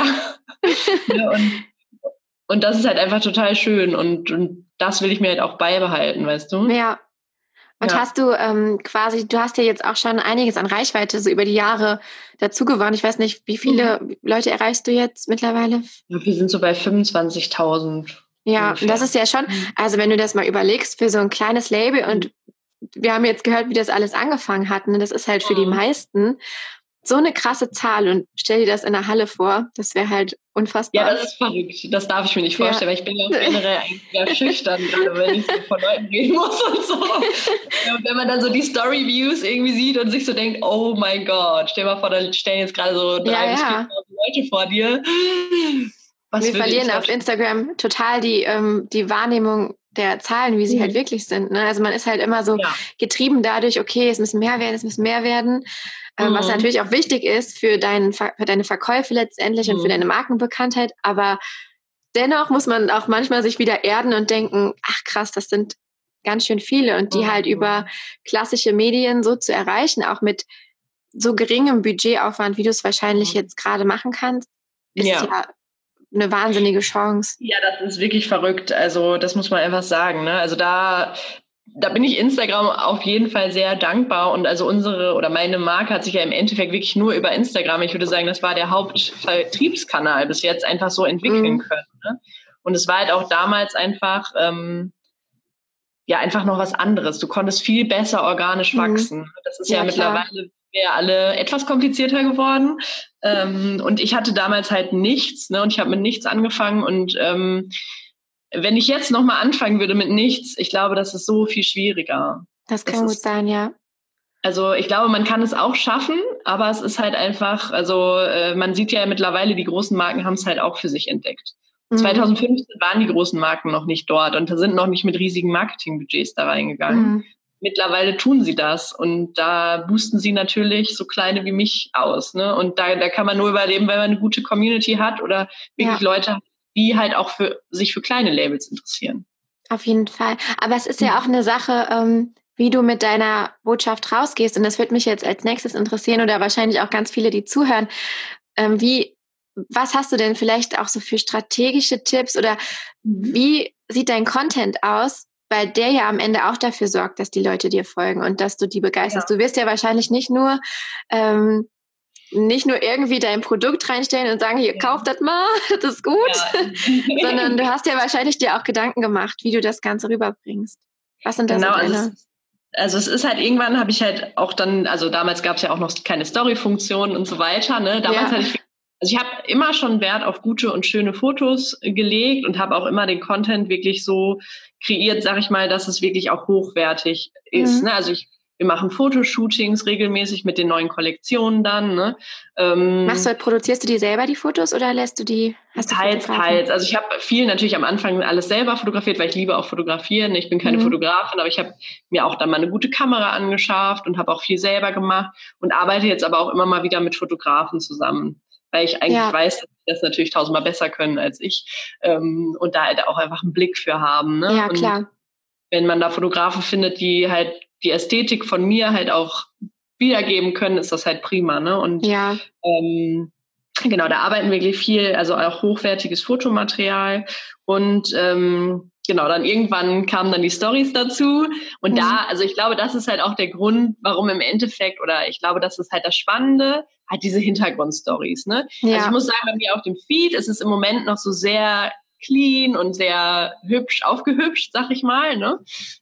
S2: Und das ist halt einfach total schön und das will ich mir halt auch beibehalten, weißt du?
S1: Ja. Und hast du quasi, du hast ja jetzt auch schon einiges an Reichweite so über die Jahre dazu gewonnen. Ich weiß nicht, wie viele Leute erreichst du jetzt mittlerweile?
S2: Ja, wir sind so bei 25.000.
S1: Ja, ungefähr. Und das ist ja schon, also wenn du das mal überlegst, für so ein kleines Label und wir haben jetzt gehört, wie das alles angefangen hat, ne? Das ist halt für die meisten so eine krasse Zahl und stell dir das in der Halle vor, das wäre halt unfassbar.
S2: Ja, das ist verrückt, das darf ich mir nicht vorstellen, weil ich bin ja auch generell eigentlich sehr schüchtern, gerade wenn ich so von Leuten reden muss und so. Und wenn man dann so die Story-Views irgendwie sieht und sich so denkt, oh mein Gott, stell mal vor, da stehen jetzt gerade so 3.000 bis 4.000 Leute vor dir.
S1: Wir verlieren auf Instagram total die Wahrnehmung der Zahlen, wie sie halt wirklich sind. Ne? Also man ist halt immer so getrieben dadurch, okay, es müssen mehr werden, was natürlich auch wichtig ist für deine Verkäufe letztendlich und für deine Markenbekanntheit. Aber dennoch muss man auch manchmal sich wieder erden und denken, ach krass, das sind ganz schön viele. Und die halt über klassische Medien so zu erreichen, auch mit so geringem Budgetaufwand, wie du es wahrscheinlich jetzt gerade machen kannst, ist ja eine wahnsinnige Chance.
S2: Ja, das ist wirklich verrückt. Also das muss man einfach sagen. Ne? Also da bin ich Instagram auf jeden Fall sehr dankbar. Und also meine Marke hat sich ja im Endeffekt wirklich nur über Instagram, ich würde sagen, das war der Hauptvertriebskanal bis jetzt einfach so entwickeln können. Ne? Und es war halt auch damals einfach, einfach noch was anderes. Du konntest viel besser organisch wachsen. Das ist ja mittlerweile alle etwas komplizierter geworden. Und ich hatte damals halt nichts, ne? Und ich habe mit nichts angefangen. Und wenn ich jetzt nochmal anfangen würde mit nichts, ich glaube, das ist so viel schwieriger.
S1: Das kann gut sein, ja.
S2: Also ich glaube, man kann es auch schaffen, aber es ist halt einfach, also man sieht ja mittlerweile, die großen Marken haben es halt auch für sich entdeckt.
S1: Mhm.
S2: 2015 waren die großen Marken noch nicht dort und da sind noch nicht mit riesigen Marketingbudgets da reingegangen. Mittlerweile tun sie das und da boosten sie natürlich so kleine wie mich aus, ne? Und da kann man nur überleben, wenn man eine gute Community hat oder wirklich
S1: Ja,
S2: Leute hat, die halt auch sich für kleine Labels interessieren.
S1: auf jeden Fall. Aber es ist ja auch eine Sache, wie du mit deiner Botschaft rausgehst. Und das wird mich jetzt als nächstes interessieren oder wahrscheinlich auch ganz viele, die zuhören. Was hast du denn vielleicht auch so für strategische Tipps oder wie sieht dein Content aus? Weil der ja am Ende auch dafür sorgt, dass die Leute dir folgen und dass du die begeisterst.
S2: Ja.
S1: Du wirst ja wahrscheinlich nicht nur irgendwie dein Produkt reinstellen und sagen, hier, kauf das mal, das ist gut,
S2: Ja.
S1: sondern du hast ja wahrscheinlich dir auch Gedanken gemacht, wie du das Ganze rüberbringst. Was sind da so
S2: Genau,
S1: deine?
S2: also es ist halt irgendwann habe ich halt auch dann, also damals gab es ja auch noch keine Story-Funktion und so weiter, ne? Damals
S1: Ja,
S2: hatte ich habe immer schon Wert auf gute und schöne Fotos gelegt und habe auch immer den Content wirklich so kreiert, sag ich mal, dass es wirklich auch hochwertig ist, ne? Also wir machen Fotoshootings regelmäßig mit den neuen Kollektionen dann, ne?
S1: produzierst du die selber, die Fotos, oder hast du
S2: Teils,
S1: Fotografen?
S2: teils. Also ich habe viel natürlich am Anfang alles selber fotografiert, weil ich liebe auch fotografieren. Ich bin keine Fotografin, aber ich habe mir auch dann mal eine gute Kamera angeschafft und habe auch viel selber gemacht und arbeite jetzt aber auch immer mal wieder mit Fotografen zusammen, weil ich eigentlich weiß, dass die das natürlich tausendmal besser können als ich und da halt auch einfach einen Blick für haben. Ne?
S1: Ja,
S2: Und
S1: klar.
S2: wenn man da Fotografen findet, die halt die Ästhetik von mir halt auch wiedergeben können, ist das halt prima. Ne? Und
S1: Ja.
S2: genau, da arbeiten wir wirklich viel, also auch hochwertiges Fotomaterial. Und genau, dann irgendwann kamen dann die Stories dazu. Und also ich glaube, das ist halt auch der Grund, warum im Endeffekt, oder ich glaube, das ist halt das Spannende, halt diese Hintergrundstories. Ne?
S1: Ja.
S2: Also ich muss sagen, bei mir auf dem Feed ist es im Moment noch so sehr clean und sehr hübsch aufgehübscht, sag ich mal. Ne?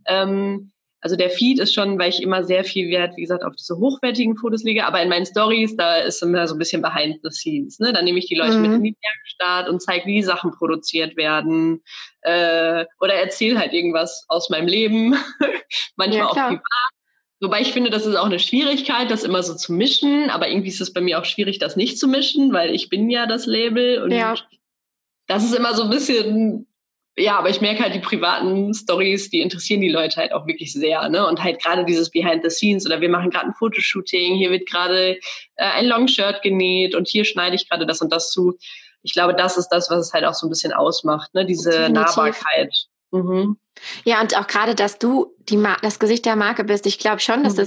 S2: Also der Feed ist schon, weil ich immer sehr viel Wert, wie gesagt, auf diese hochwertigen Fotos lege. Aber in meinen Stories, da ist immer so ein bisschen behind the scenes. Ne? Dann nehme ich die Leute mit in die Werkstatt und zeige, wie die Sachen produziert werden. Oder erzähle halt irgendwas aus meinem Leben. Manchmal auch privat. Wobei ich finde, das ist auch eine Schwierigkeit, das immer so zu mischen. Aber irgendwie ist es bei mir auch schwierig, das nicht zu mischen, weil ich bin ja das Label. Und das ist immer so ein bisschen, ja, aber ich merke halt, die privaten Stories, die interessieren die Leute halt auch wirklich sehr, ne? Und halt gerade dieses Behind the Scenes oder wir machen gerade ein Fotoshooting, hier wird gerade ein Longshirt genäht und hier schneide ich gerade das und das zu. Ich glaube, das ist das, was es halt auch so ein bisschen ausmacht, ne? Diese
S1: Definitiv.
S2: Nahbarkeit. Mhm.
S1: Ja, und auch gerade, dass du das Gesicht der Marke bist. Ich glaube schon, dass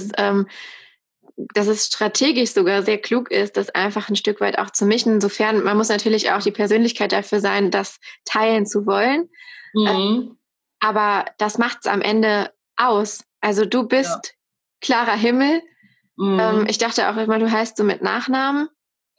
S1: es strategisch sogar sehr klug ist, das einfach ein Stück weit auch zu mischen. Insofern, man muss natürlich auch die Persönlichkeit dafür sein, das teilen zu wollen. Aber das macht es am Ende aus. Also du bist klarer Himmel. Ich dachte auch immer, du heißt so mit Nachnamen.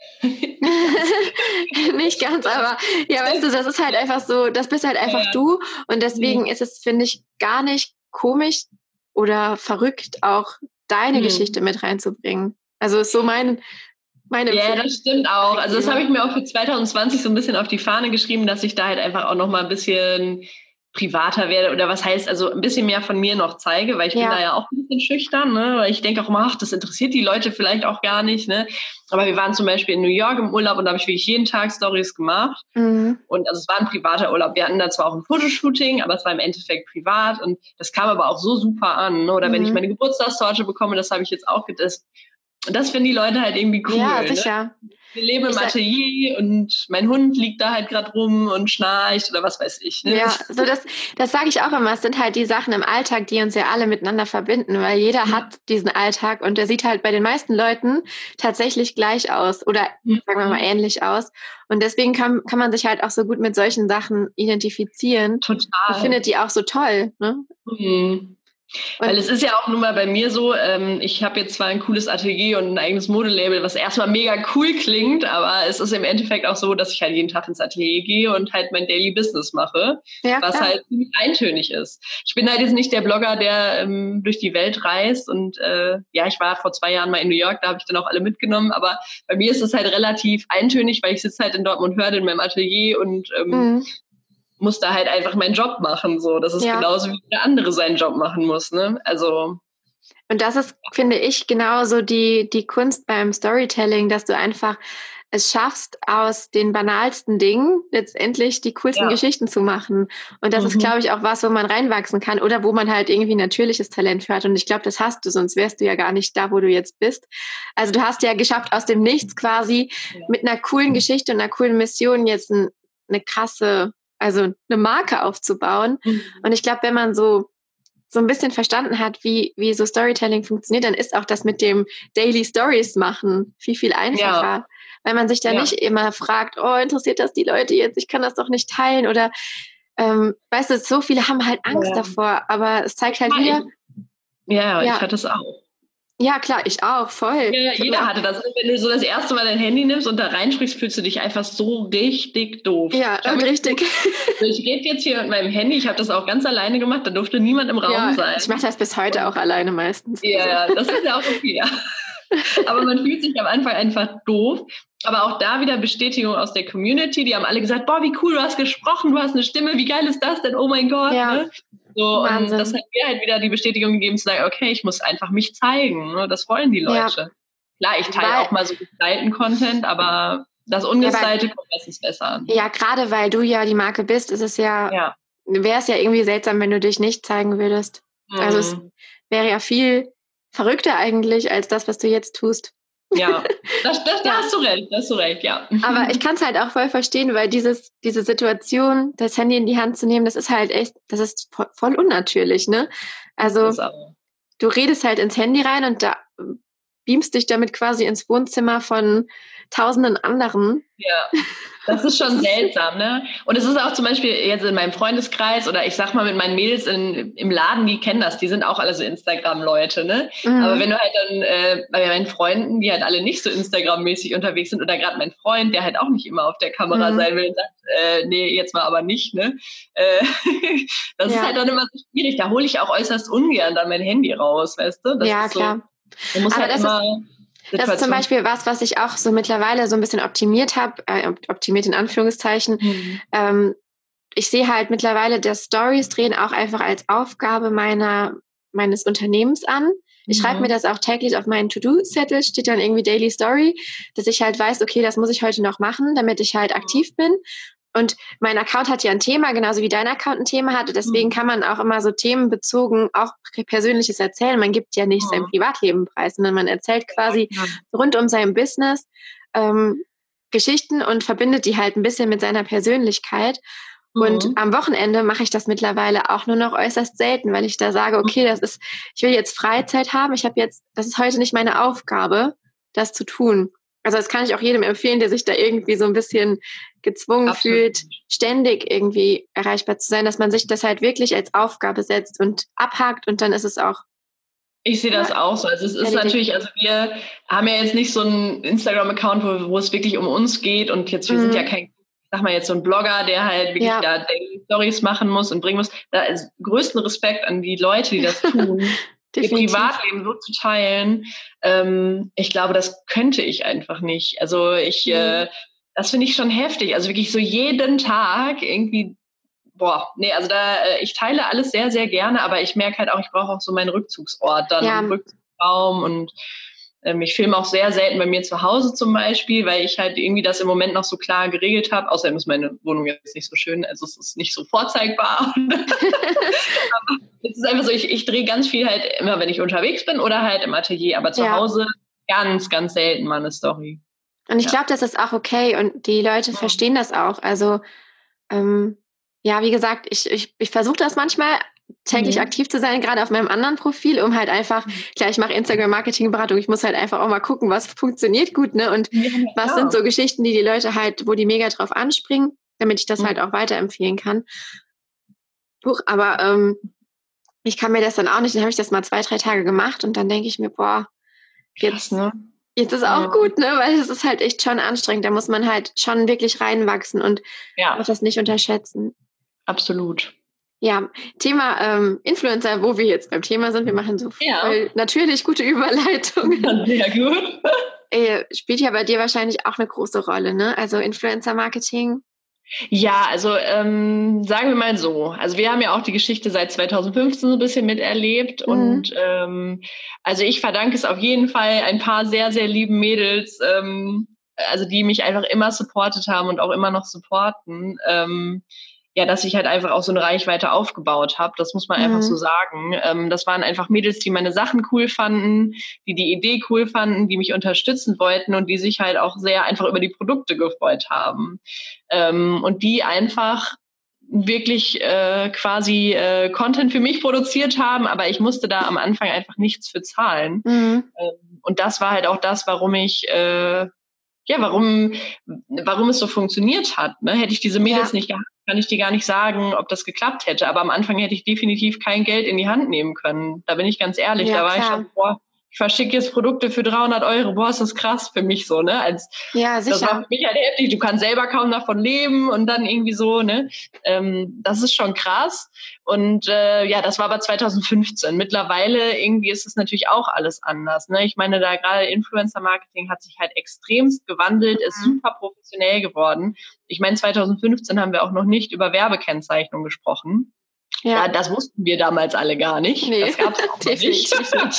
S1: Nicht ganz, aber ja, weißt du, das ist halt einfach so, das bist halt einfach du. Und deswegen ist es, finde ich, gar nicht komisch oder verrückt, auch deine Geschichte mit reinzubringen. Also ist so meine
S2: Ja, das stimmt auch. Also das habe ich mir auch für 2020 so ein bisschen auf die Fahne geschrieben, dass ich da halt einfach auch noch mal ein bisschen privater werde oder was heißt, also ein bisschen mehr von mir noch zeige, weil ich bin da ja auch ein bisschen schüchtern, ne? Weil ich denke auch immer, ach, das interessiert die Leute vielleicht auch gar nicht, ne? Aber wir waren zum Beispiel in New York im Urlaub und da habe ich wirklich jeden Tag Stories gemacht. Und also es war ein privater Urlaub. Wir hatten da zwar auch ein Fotoshooting, aber es war im Endeffekt privat und das kam aber auch so super an, ne? Oder wenn ich meine Geburtstagstorte bekomme, das habe ich jetzt auch und das finden die Leute halt irgendwie cool.
S1: Ja, sicher.
S2: Ne? Wir leben im Atelier und mein Hund liegt da halt gerade rum und schnarcht oder was weiß ich. Ne?
S1: Ja, so das sage ich auch immer. Es sind halt die Sachen im Alltag, die uns ja alle miteinander verbinden, weil jeder hat diesen Alltag und der sieht halt bei den meisten Leuten tatsächlich gleich aus oder sagen wir mal ähnlich aus. Und deswegen kann man sich halt auch so gut mit solchen Sachen identifizieren.
S2: Total.
S1: Und findet die auch so toll. Ne?
S2: Weil es ist ja auch nun mal bei mir so, ich habe jetzt zwar ein cooles Atelier und ein eigenes Modelabel, was erstmal mega cool klingt, aber es ist im Endeffekt auch so, dass ich halt jeden Tag ins Atelier gehe und halt mein Daily Business mache, was halt ziemlich eintönig ist. Ich bin halt jetzt nicht der Blogger, der durch die Welt reist und ich war vor 2 Jahren mal in New York, da habe ich dann auch alle mitgenommen, aber bei mir ist es halt relativ eintönig, weil ich sitze halt in Dortmund-Hörde in meinem Atelier und muss da halt einfach meinen Job machen. So, das ist genauso wie der andere seinen Job machen muss. Ne? Also.
S1: Und das ist, finde ich, genauso die Kunst beim Storytelling, dass du einfach es schaffst, aus den banalsten Dingen letztendlich die coolsten Geschichten zu machen. Und das ist, glaube ich, auch was, wo man reinwachsen kann oder wo man halt irgendwie natürliches Talent für hat. Und ich glaube, das hast du, sonst wärst du ja gar nicht da, wo du jetzt bist. Also du hast ja geschafft, aus dem Nichts quasi mit einer coolen Geschichte und einer coolen Mission jetzt eine krasse, also eine Marke aufzubauen. Und ich glaube, wenn man so ein bisschen verstanden hat, wie so Storytelling funktioniert, dann ist auch das mit dem Daily Stories machen viel einfacher. Ja. Weil man sich da nicht immer fragt, oh, interessiert das die Leute jetzt? Ich kann das doch nicht teilen. Oder, weißt du, so viele haben halt Angst davor. Aber es zeigt halt wieder...
S2: Ich hatte es auch.
S1: Ja, klar, ich auch, voll.
S2: Ja, jeder hatte das. Wenn du so das erste Mal dein Handy nimmst und da reinsprichst, fühlst du dich einfach so richtig doof.
S1: Ja, richtig.
S2: Ich rede jetzt hier mit meinem Handy, ich habe das auch ganz alleine gemacht, da durfte niemand im Raum sein.
S1: Ich mache das bis heute auch alleine meistens.
S2: Ja, das ist ja auch okay, ja. Aber man fühlt sich am Anfang einfach doof. Aber auch da wieder Bestätigung aus der Community. Die haben alle gesagt, boah, wie cool, du hast gesprochen, du hast eine Stimme, wie geil ist das denn? Oh mein Gott.
S1: Ja.
S2: Ne? So, und das hat mir halt wieder die Bestätigung gegeben, zu sagen, okay, ich muss einfach mich zeigen. Ne? Das wollen die Leute. Klar, ich teile auch mal so gestylten Content, aber das Ungestylte kommt meistens besser an.
S1: Ja, gerade weil du ja die Marke bist, ist es wäre es ja irgendwie seltsam, wenn du dich nicht zeigen würdest. Also es wäre ja viel verrückter eigentlich als das, was du jetzt tust.
S2: Ja, da hast du recht, ja.
S1: Aber ich kann es halt auch voll verstehen, weil diese Situation, das Handy in die Hand zu nehmen, das ist halt echt, das ist voll unnatürlich, ne? Also du redest halt ins Handy rein und da beamst dich damit quasi ins Wohnzimmer von tausenden anderen.
S2: Ja, das ist schon seltsam, ne? Und es ist auch zum Beispiel jetzt in meinem Freundeskreis oder ich sag mal mit meinen Mädels im Laden, die kennen das, die sind auch alle so Instagram-Leute, ne? Aber wenn du halt dann bei meinen Freunden, die halt alle nicht so Instagram-mäßig unterwegs sind oder gerade mein Freund, der halt auch nicht immer auf der Kamera sein will und sagt, nee, jetzt mal aber nicht, ne? Das ist halt dann immer so schwierig, da hole ich auch äußerst ungern dann mein Handy raus, weißt du? Das ist
S1: klar.
S2: So, man muss halt immer...
S1: Das ist zum Beispiel was ich auch so mittlerweile so ein bisschen optimiert habe, optimiert in Anführungszeichen. Ich sehe halt mittlerweile, dass Stories drehen auch einfach als Aufgabe meines Unternehmens an. Ich schreibe mir das auch täglich auf meinen To-Do-Zettel, steht dann irgendwie Daily Story, dass ich halt weiß, okay, das muss ich heute noch machen, damit ich halt aktiv bin. Und mein Account hat ja ein Thema, genauso wie dein Account ein Thema hatte. Deswegen kann man auch immer so themenbezogen auch Persönliches erzählen. Man gibt ja nicht sein Privatleben preis, sondern man erzählt quasi rund um sein Business Geschichten und verbindet die halt ein bisschen mit seiner Persönlichkeit. Und am Wochenende mache ich das mittlerweile auch nur noch äußerst selten, weil ich da sage, okay, ich will jetzt Freizeit haben. Das ist heute nicht meine Aufgabe, das zu tun. Also das kann ich auch jedem empfehlen, der sich da irgendwie so ein bisschen gezwungen fühlt, ständig irgendwie erreichbar zu sein, dass man sich das halt wirklich als Aufgabe setzt und abhakt und dann ist es auch.
S2: Ich sehe das auch so. Also es ist natürlich, also wir haben ja jetzt nicht so einen Instagram-Account, wo es wirklich um uns geht und jetzt, wir sind ja kein, ich sag mal jetzt so ein Blogger, der halt wirklich da Daily Stories machen muss und bringen muss. Da ist größten Respekt an die Leute, die das tun. Ihr Privatleben so zu teilen, ich glaube, das könnte ich einfach nicht. Also das finde ich schon heftig. Also wirklich so jeden Tag irgendwie, also ich teile alles sehr, sehr gerne, aber ich merke halt auch, ich brauche auch so meinen Rückzugsort, dann einen Rückzugsraum und ich filme auch sehr selten bei mir zu Hause zum Beispiel, weil ich halt irgendwie das im Moment noch so klar geregelt habe. Außerdem ist meine Wohnung jetzt nicht so schön, also es ist nicht so vorzeigbar. Aber es ist einfach so, ich drehe ganz viel halt immer, wenn ich unterwegs bin oder halt im Atelier, aber zu Hause ganz, ganz selten mal eine Story.
S1: Und ich glaube, das ist auch okay und die Leute verstehen das auch. Also wie gesagt, ich versuche das manchmal täglich aktiv zu sein, gerade auf meinem anderen Profil, um halt einfach, klar, ich mache Instagram-Marketing-Beratung, ich muss halt einfach auch mal gucken, was funktioniert gut, ne? Und was sind so Geschichten, die Leute halt, wo die mega drauf anspringen, damit ich das halt auch weiterempfehlen kann. Aber ich kann mir das dann auch nicht, dann habe ich das mal 2-3 Tage gemacht und dann denke ich mir, jetzt ist auch gut, ne? Weil es ist halt echt schon anstrengend, da muss man halt schon wirklich reinwachsen und darf das nicht unterschätzen.
S2: Absolut.
S1: Ja, Thema Influencer, wo wir jetzt beim Thema sind, wir machen so voll natürlich gute Überleitung.
S2: Sehr gut.
S1: Spielt ja bei dir wahrscheinlich auch eine große Rolle, ne? Also Influencer-Marketing.
S2: Ja, also sagen wir mal so. Also wir haben ja auch die Geschichte seit 2015 so ein bisschen miterlebt und also ich verdanke es auf jeden Fall ein paar sehr, sehr lieben Mädels, also die mich einfach immer supportet haben und auch immer noch supporten, ja, dass ich halt einfach auch so eine Reichweite aufgebaut habe. Das muss man einfach so sagen. Das waren einfach Mädels, die meine Sachen cool fanden, die die Idee cool fanden, die mich unterstützen wollten und die sich halt auch sehr einfach über die Produkte gefreut haben. Und die einfach wirklich quasi Content für mich produziert haben, aber ich musste da am Anfang einfach nichts für zahlen. Und das war halt auch das, warum ich warum es so funktioniert hat. Ne? Hätte ich diese Mädels nicht gehabt, kann ich dir gar nicht sagen, ob das geklappt hätte. Aber am Anfang hätte ich definitiv kein Geld in die Hand nehmen können. Da bin ich ganz ehrlich. Da war ich schon, ich verschicke jetzt Produkte für 300 Euro. Boah, ist das krass für mich so, ne?
S1: Ja, sicher.
S2: Das war für mich halt heftig. Du kannst selber kaum davon leben und dann irgendwie so, ne? Das ist schon krass. Und das war aber 2015. Mittlerweile irgendwie ist es natürlich auch alles anders, ne? Ich meine, da gerade Influencer-Marketing hat sich halt extremst gewandelt, ist super professionell geworden. Ich meine, 2015 haben wir auch noch nicht über Werbekennzeichnung gesprochen. Ja, das wussten wir damals alle gar nicht.
S1: Nee,
S2: das gab's auch noch nicht.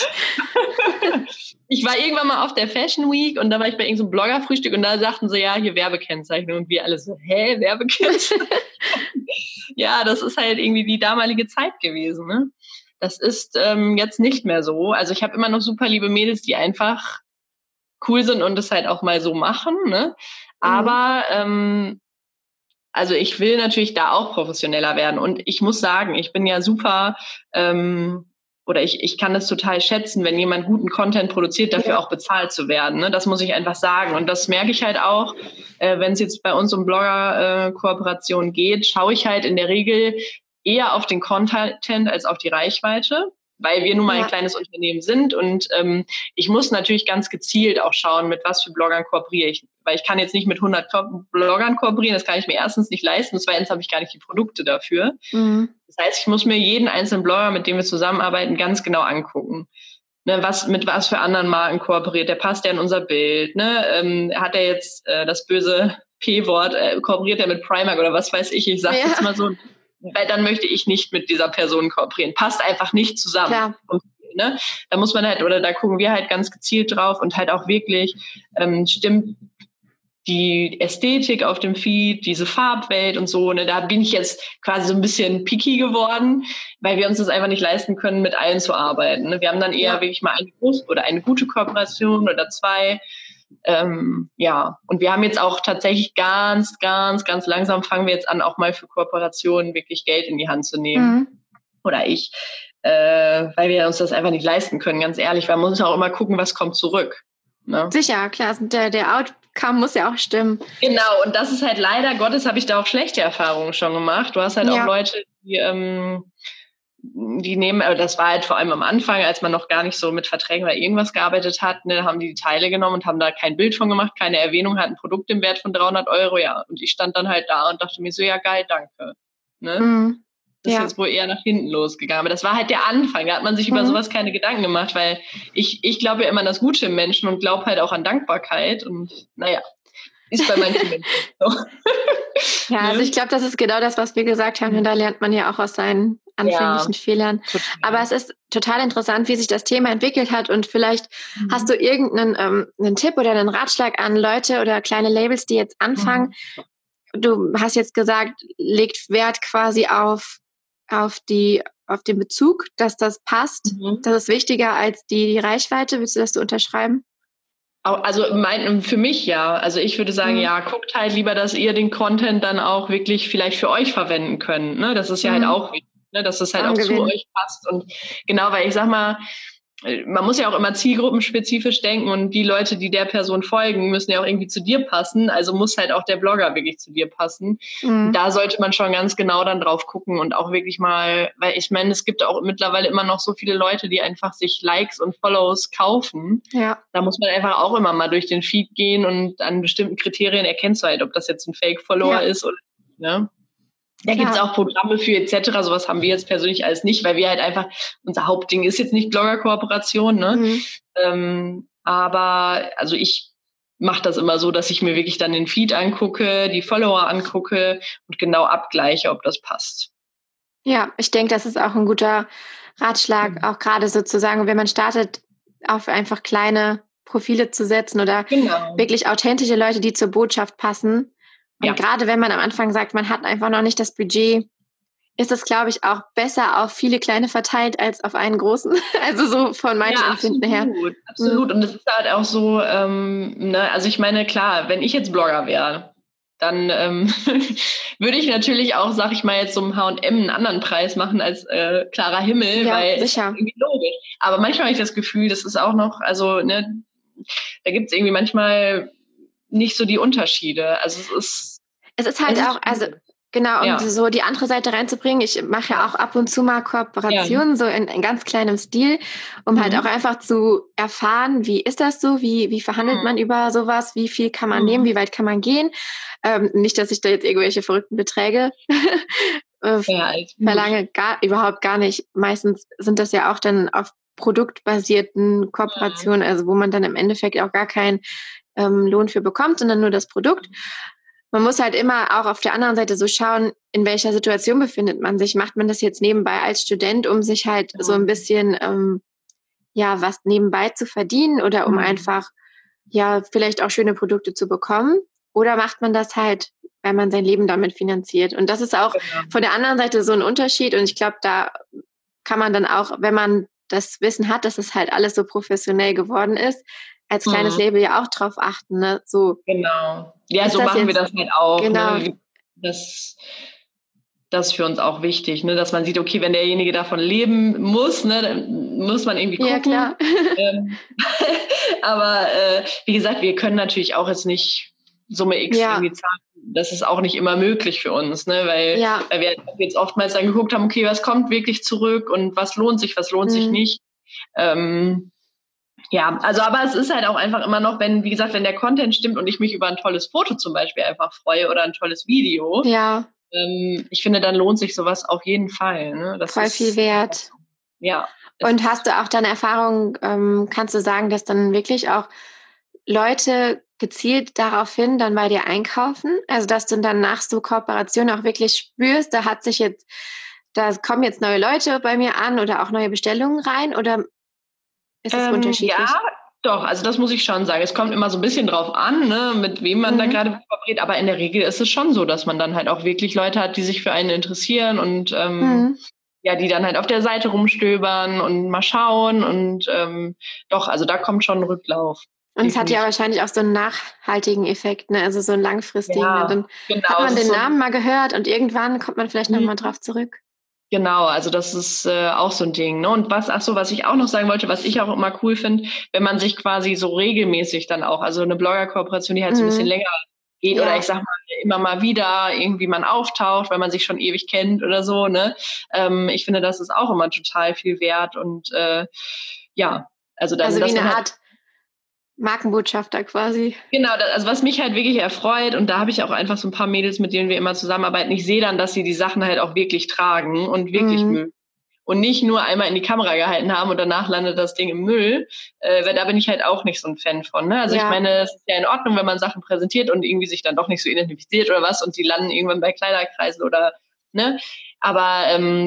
S2: Ich war irgendwann mal auf der Fashion Week und da war ich bei irgendeinem Bloggerfrühstück und da sagten sie, ja, hier Werbekennzeichnung. Und wir alle so, Werbekennzeichnung? Ja, das ist halt irgendwie die damalige Zeit gewesen, ne? Das ist jetzt nicht mehr so. Also ich habe immer noch super liebe Mädels, die einfach cool sind und das halt auch mal so machen, ne? Aber also ich will natürlich da auch professioneller werden. Und ich muss sagen, ich bin ja super, oder ich kann das total schätzen, wenn jemand guten Content produziert, dafür auch bezahlt zu werden. Ne? Das muss ich einfach sagen. Und das merke ich halt auch, wenn es jetzt bei uns um Blogger-Kooperation geht, schaue ich halt in der Regel eher auf den Content als auf die Reichweite, weil wir nun mal ein kleines Unternehmen sind und ich muss natürlich ganz gezielt auch schauen, mit was für Bloggern kooperiere ich. Weil ich kann jetzt nicht mit 100 Bloggern kooperieren, das kann ich mir erstens nicht leisten, zweitens habe ich gar nicht die Produkte dafür. Das heißt, ich muss mir jeden einzelnen Blogger, mit dem wir zusammenarbeiten, ganz genau angucken. Ne, mit was für anderen Marken kooperiert, der passt ja in unser Bild. Ne? Hat er jetzt das böse P-Wort, kooperiert er mit Primark oder was weiß ich sage jetzt mal so, weil dann möchte ich nicht mit dieser Person kooperieren. Passt einfach nicht zusammen.
S1: Klar.
S2: Und, ne, da muss man halt, oder da gucken wir halt ganz gezielt drauf und halt auch wirklich, stimmt die Ästhetik auf dem Feed, diese Farbwelt und so, ne, da bin ich jetzt quasi so ein bisschen picky geworden, weil wir uns das einfach nicht leisten können, mit allen zu arbeiten. Ne? Wir haben dann eher wirklich mal eine gute Kooperation oder zwei. Und wir haben jetzt auch tatsächlich ganz langsam fangen wir jetzt an, auch mal für Kooperationen wirklich Geld in die Hand zu nehmen. Oder ich, weil wir uns das einfach nicht leisten können, ganz ehrlich, weil man muss auch immer gucken, was kommt zurück. Ne?
S1: Sicher, klar, der Outcome muss ja auch stimmen.
S2: Genau, und das ist halt leider Gottes, habe ich da auch schlechte Erfahrungen schon gemacht. Du hast halt auch Leute, die nehmen, das war halt vor allem am Anfang, als man noch gar nicht so mit Verträgen oder irgendwas gearbeitet hat, ne, haben die Teile genommen und haben da kein Bild von gemacht, keine Erwähnung, hat ein Produkt im Wert von 300 Euro, ja. Und ich stand dann halt da und dachte mir so, ja geil, danke. Ne? Das ist jetzt wohl eher nach hinten losgegangen. Aber das war halt der Anfang, da hat man sich über sowas keine Gedanken gemacht, weil ich glaube ja immer an das Gute im Menschen und glaube halt auch an Dankbarkeit und naja, ist bei manchen Menschen so.
S1: Ja, also ich glaube, das ist genau das, was wir gesagt haben. Und da lernt man ja auch aus seinen anfänglichen Fehlern. Total. Aber es ist total interessant, wie sich das Thema entwickelt hat. Und vielleicht hast du irgendeinen einen Tipp oder einen Ratschlag an Leute oder kleine Labels, die jetzt anfangen. Du hast jetzt gesagt, legt Wert quasi auf den Bezug, dass das passt. Das ist wichtiger als die Reichweite. Willst du das so unterschreiben?
S2: Also für mich ja. Also ich würde sagen, guckt halt lieber, dass ihr den Content dann auch wirklich vielleicht für euch verwenden könnt. Ne? Das ist ja halt auch wichtig, ne? Dass es halt auch zu euch passt. Und genau, weil ich sag mal, man muss ja auch immer zielgruppenspezifisch denken und die Leute, die der Person folgen, müssen ja auch irgendwie zu dir passen. Also muss halt auch der Blogger wirklich zu dir passen. Da sollte man schon ganz genau dann drauf gucken und auch wirklich mal, weil ich meine, es gibt auch mittlerweile immer noch so viele Leute, die einfach sich Likes und Follows kaufen. Ja. Da muss man einfach auch immer mal durch den Feed gehen und an bestimmten Kriterien erkennst du halt, ob das jetzt ein Fake-Follower ist oder nicht, ne? Da gibt's auch Programme für etc. Sowas haben wir jetzt persönlich alles nicht, weil wir halt einfach, unser Hauptding ist jetzt nicht Blogger-Kooperation, ne? Aber also ich mache das immer so, dass ich mir wirklich dann den Feed angucke, die Follower angucke und genau abgleiche, ob das passt.
S1: Ja, ich denke, das ist auch ein guter Ratschlag, auch gerade sozusagen, wenn man startet, auf einfach kleine Profile zu setzen oder wirklich authentische Leute, die zur Botschaft passen. Und gerade wenn man am Anfang sagt, man hat einfach noch nicht das Budget, ist das, glaube ich, auch besser auf viele kleine verteilt als auf einen großen. Also so von meinem Empfinden her.
S2: Absolut. Und es ist halt auch so, also ich meine, klar, wenn ich jetzt Blogger wäre, dann würde ich natürlich auch, sag ich mal, jetzt so einem H&M einen anderen Preis machen als klarer Himmel, weil es ist irgendwie logisch. Aber manchmal habe ich das Gefühl, das ist auch noch, also da gibt es irgendwie manchmal nicht so die Unterschiede. Also
S1: es ist halt auch, also genau, um so die andere Seite reinzubringen. Ich mache ja auch ab und zu mal Kooperationen, so in ganz kleinem Stil, um halt auch einfach zu erfahren, wie ist das so, wie verhandelt man über sowas, wie viel kann man nehmen, wie weit kann man gehen. Nicht, dass ich da jetzt irgendwelche verrückten Beträge verlange, überhaupt gar nicht. Meistens sind das ja auch dann auf produktbasierten Kooperationen, also wo man dann im Endeffekt auch gar keinen Lohn für bekommt, sondern nur das Produkt. Man muss halt immer auch auf der anderen Seite so schauen, in welcher Situation befindet man sich. Macht man das jetzt nebenbei als Student, um sich halt so ein bisschen was nebenbei zu verdienen oder um einfach vielleicht auch schöne Produkte zu bekommen? Oder macht man das halt, weil man sein Leben damit finanziert? Und das ist auch von der anderen Seite so ein Unterschied. Und ich glaube, da kann man dann auch, wenn man das Wissen hat, dass es halt alles so professionell geworden ist, als kleines Label ja auch drauf achten, ne? So.
S2: Genau. Ja, so machen wir das halt auch.
S1: Genau.
S2: Ne? Das ist für uns auch wichtig, ne? Dass man sieht, okay, wenn derjenige davon leben muss, ne, dann muss man irgendwie gucken.
S1: Ja, klar.
S2: Aber wie gesagt, wir können natürlich auch jetzt nicht Summe X irgendwie zahlen. Das ist auch nicht immer möglich für uns, ne? Weil wir jetzt oftmals dann geguckt haben, okay, was kommt wirklich zurück und was lohnt sich sich nicht. Also aber es ist halt auch einfach immer noch, wenn der Content stimmt und ich mich über ein tolles Foto zum Beispiel einfach freue oder ein tolles Video.
S1: Ja.
S2: Ich finde, dann lohnt sich sowas auf jeden Fall. Ne? Das
S1: voll viel wert.
S2: Ja.
S1: Und hast du auch deine Erfahrung, kannst du sagen, dass dann wirklich auch Leute gezielt daraufhin dann bei dir einkaufen? Also dass du dann nach so Kooperation auch wirklich spürst, da kommen jetzt neue Leute bei mir an oder auch neue Bestellungen rein oder ist es unterschiedlich?
S2: Ja, doch, also das muss ich schon sagen. Es kommt immer so ein bisschen drauf an, ne, mit wem man da gerade kooperiert, aber in der Regel ist es schon so, dass man dann halt auch wirklich Leute hat, die sich für einen interessieren und die dann halt auf der Seite rumstöbern und mal schauen und doch, also da kommt schon ein Rücklauf.
S1: Und es hat ja wahrscheinlich auch so einen nachhaltigen Effekt, ne? Also so einen langfristigen. Ja, dann hat man den Namen mal gehört und irgendwann kommt man vielleicht nochmal drauf zurück.
S2: Genau, also das ist auch so ein Ding. Ne? Und was ich auch noch sagen wollte, was ich auch immer cool finde, wenn man sich quasi so regelmäßig dann auch, also eine Blogger-Kooperation, die halt so ein bisschen länger geht oder ich sag mal immer mal wieder irgendwie man auftaucht, weil man sich schon ewig kennt oder so. Ne? Ich finde, das ist auch immer total viel wert und also dann.
S1: Also wie eine Art Markenbotschafter quasi.
S2: Genau, also was mich halt wirklich erfreut und da habe ich auch einfach so ein paar Mädels, mit denen wir immer zusammenarbeiten, ich sehe dann, dass sie die Sachen halt auch wirklich tragen und wirklich mögen und nicht nur einmal in die Kamera gehalten haben und danach landet das Ding im Müll, weil da bin ich halt auch nicht so ein Fan von. Ne? Also ich meine, es ist ja in Ordnung, wenn man Sachen präsentiert und irgendwie sich dann doch nicht so identifiziert oder was und die landen irgendwann bei Kleiderkreisen oder ne, aber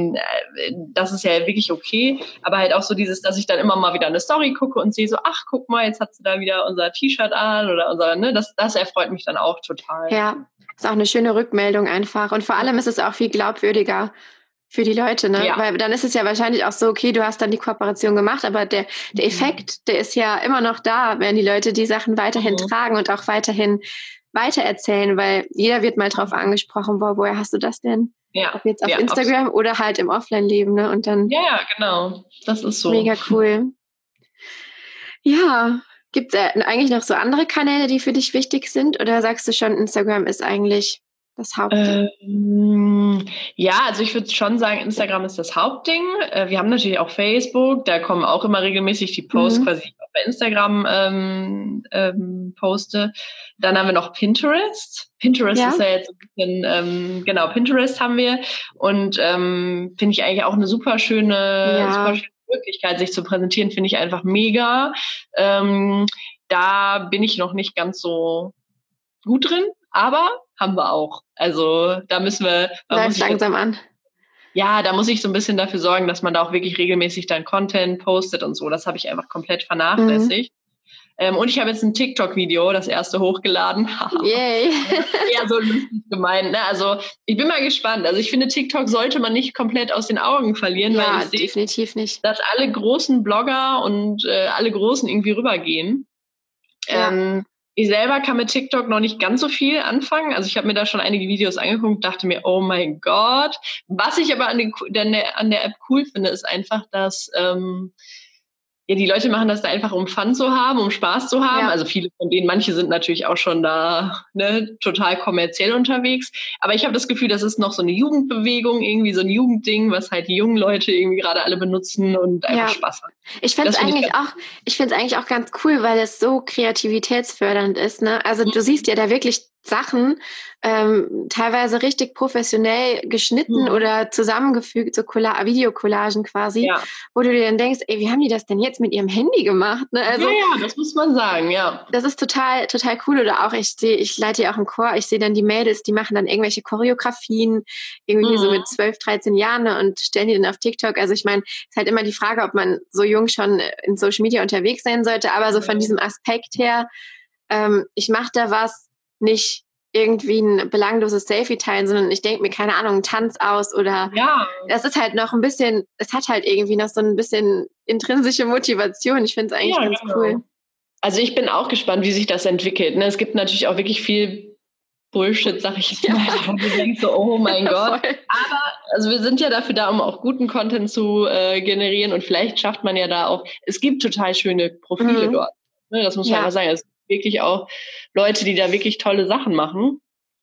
S2: das ist ja wirklich okay. Aber halt auch so dass ich dann immer mal wieder eine Story gucke und sehe so, ach, guck mal, jetzt hat sie da wieder unser T-Shirt an oder unser, ne, das erfreut mich dann auch total.
S1: Ja, ist auch eine schöne Rückmeldung einfach. Und vor allem ist es auch viel glaubwürdiger für die Leute, ne? Ja. Weil dann ist es ja wahrscheinlich auch so, okay, du hast dann die Kooperation gemacht, aber der Effekt, der ist ja immer noch da, wenn die Leute die Sachen weiterhin tragen und auch weiterhin weitererzählen, weil jeder wird mal drauf angesprochen, woher hast du das denn?
S2: Ja.
S1: Ob jetzt auf Instagram oder halt im Offline-Leben, ne? Und dann.
S2: Ja, genau. Das ist so.
S1: Mega cool. Ja. Gibt es eigentlich noch so andere Kanäle, die für dich wichtig sind? Oder sagst du schon, Instagram ist eigentlich das Hauptding?
S2: Ja, also ich würde schon sagen, Instagram ist das Hauptding. Wir haben natürlich auch Facebook, da kommen auch immer regelmäßig die Posts, quasi die ich auch bei Instagram poste. Dann haben wir noch Pinterest. Pinterest ist ja jetzt ein bisschen, Pinterest haben wir. Und finde ich eigentlich auch eine super schöne Möglichkeit, sich zu präsentieren, finde ich einfach mega. Da bin ich noch nicht ganz so gut drin, aber haben wir auch. Also da müssen wir...
S1: Läuft langsam an.
S2: Ja, da muss ich so ein bisschen dafür sorgen, dass man da auch wirklich regelmäßig dann Content postet und so. Das habe ich einfach komplett vernachlässigt. Und ich habe jetzt ein TikTok-Video, das erste, hochgeladen.
S1: Yay.
S2: Ja, so lustig gemeint. Ne? Also ich bin mal gespannt. Also ich finde, TikTok sollte man nicht komplett aus den Augen verlieren, weil ich sehe,
S1: definitiv nicht.
S2: dass alle großen Blogger und alle Großen irgendwie rübergehen.
S1: Ja.
S2: Ich selber kann mit TikTok noch nicht ganz so viel anfangen. Also ich habe mir da schon einige Videos angeguckt, dachte mir, oh mein Gott. Was ich aber an der App cool finde, ist einfach, dass ja, die Leute machen das da einfach, um Fun zu haben, um Spaß zu haben.
S1: Ja.
S2: Also viele von denen, manche sind natürlich auch schon da total kommerziell unterwegs. Aber ich habe das Gefühl, das ist noch so eine Jugendbewegung, irgendwie so ein Jugendding, was halt die jungen Leute irgendwie gerade alle benutzen und einfach Spaß haben.
S1: Ich finde es eigentlich auch ganz cool, weil es so kreativitätsfördernd ist. Ne? Also du siehst ja da wirklich Sachen, teilweise richtig professionell geschnitten oder zusammengefügt, so Videocollagen quasi, wo du dir dann denkst, ey, wie haben die das denn jetzt mit ihrem Handy gemacht? Ne? Also,
S2: ja, das muss man sagen, ja.
S1: Das ist total, total cool. Oder auch, ich leite ja auch einen Chor, ich sehe dann die Mädels, die machen dann irgendwelche Choreografien, irgendwie so mit 12, 13 Jahren, ne, und stellen die dann auf TikTok. Also ich meine, ist halt immer die Frage, ob man so jung schon in Social Media unterwegs sein sollte, aber so von diesem Aspekt her, ich mache da was, nicht irgendwie ein belangloses Selfie teilen, sondern ich denke mir, keine Ahnung, einen Tanz aus oder das ist halt noch ein bisschen, es hat halt irgendwie noch so ein bisschen intrinsische Motivation. Ich finde es eigentlich ganz cool.
S2: Also ich bin auch gespannt, wie sich das entwickelt. Ne? Es gibt natürlich auch wirklich viel Bullshit, sag ich jetzt mal, wo du denkst so, oh mein Gott.
S1: Voll.
S2: Aber also wir sind ja dafür da, um auch guten Content zu generieren und vielleicht schafft man ja da auch, es gibt total schöne Profile dort. Ne? Das muss man mal sagen. Es gibt wirklich auch Leute, die da wirklich tolle Sachen machen.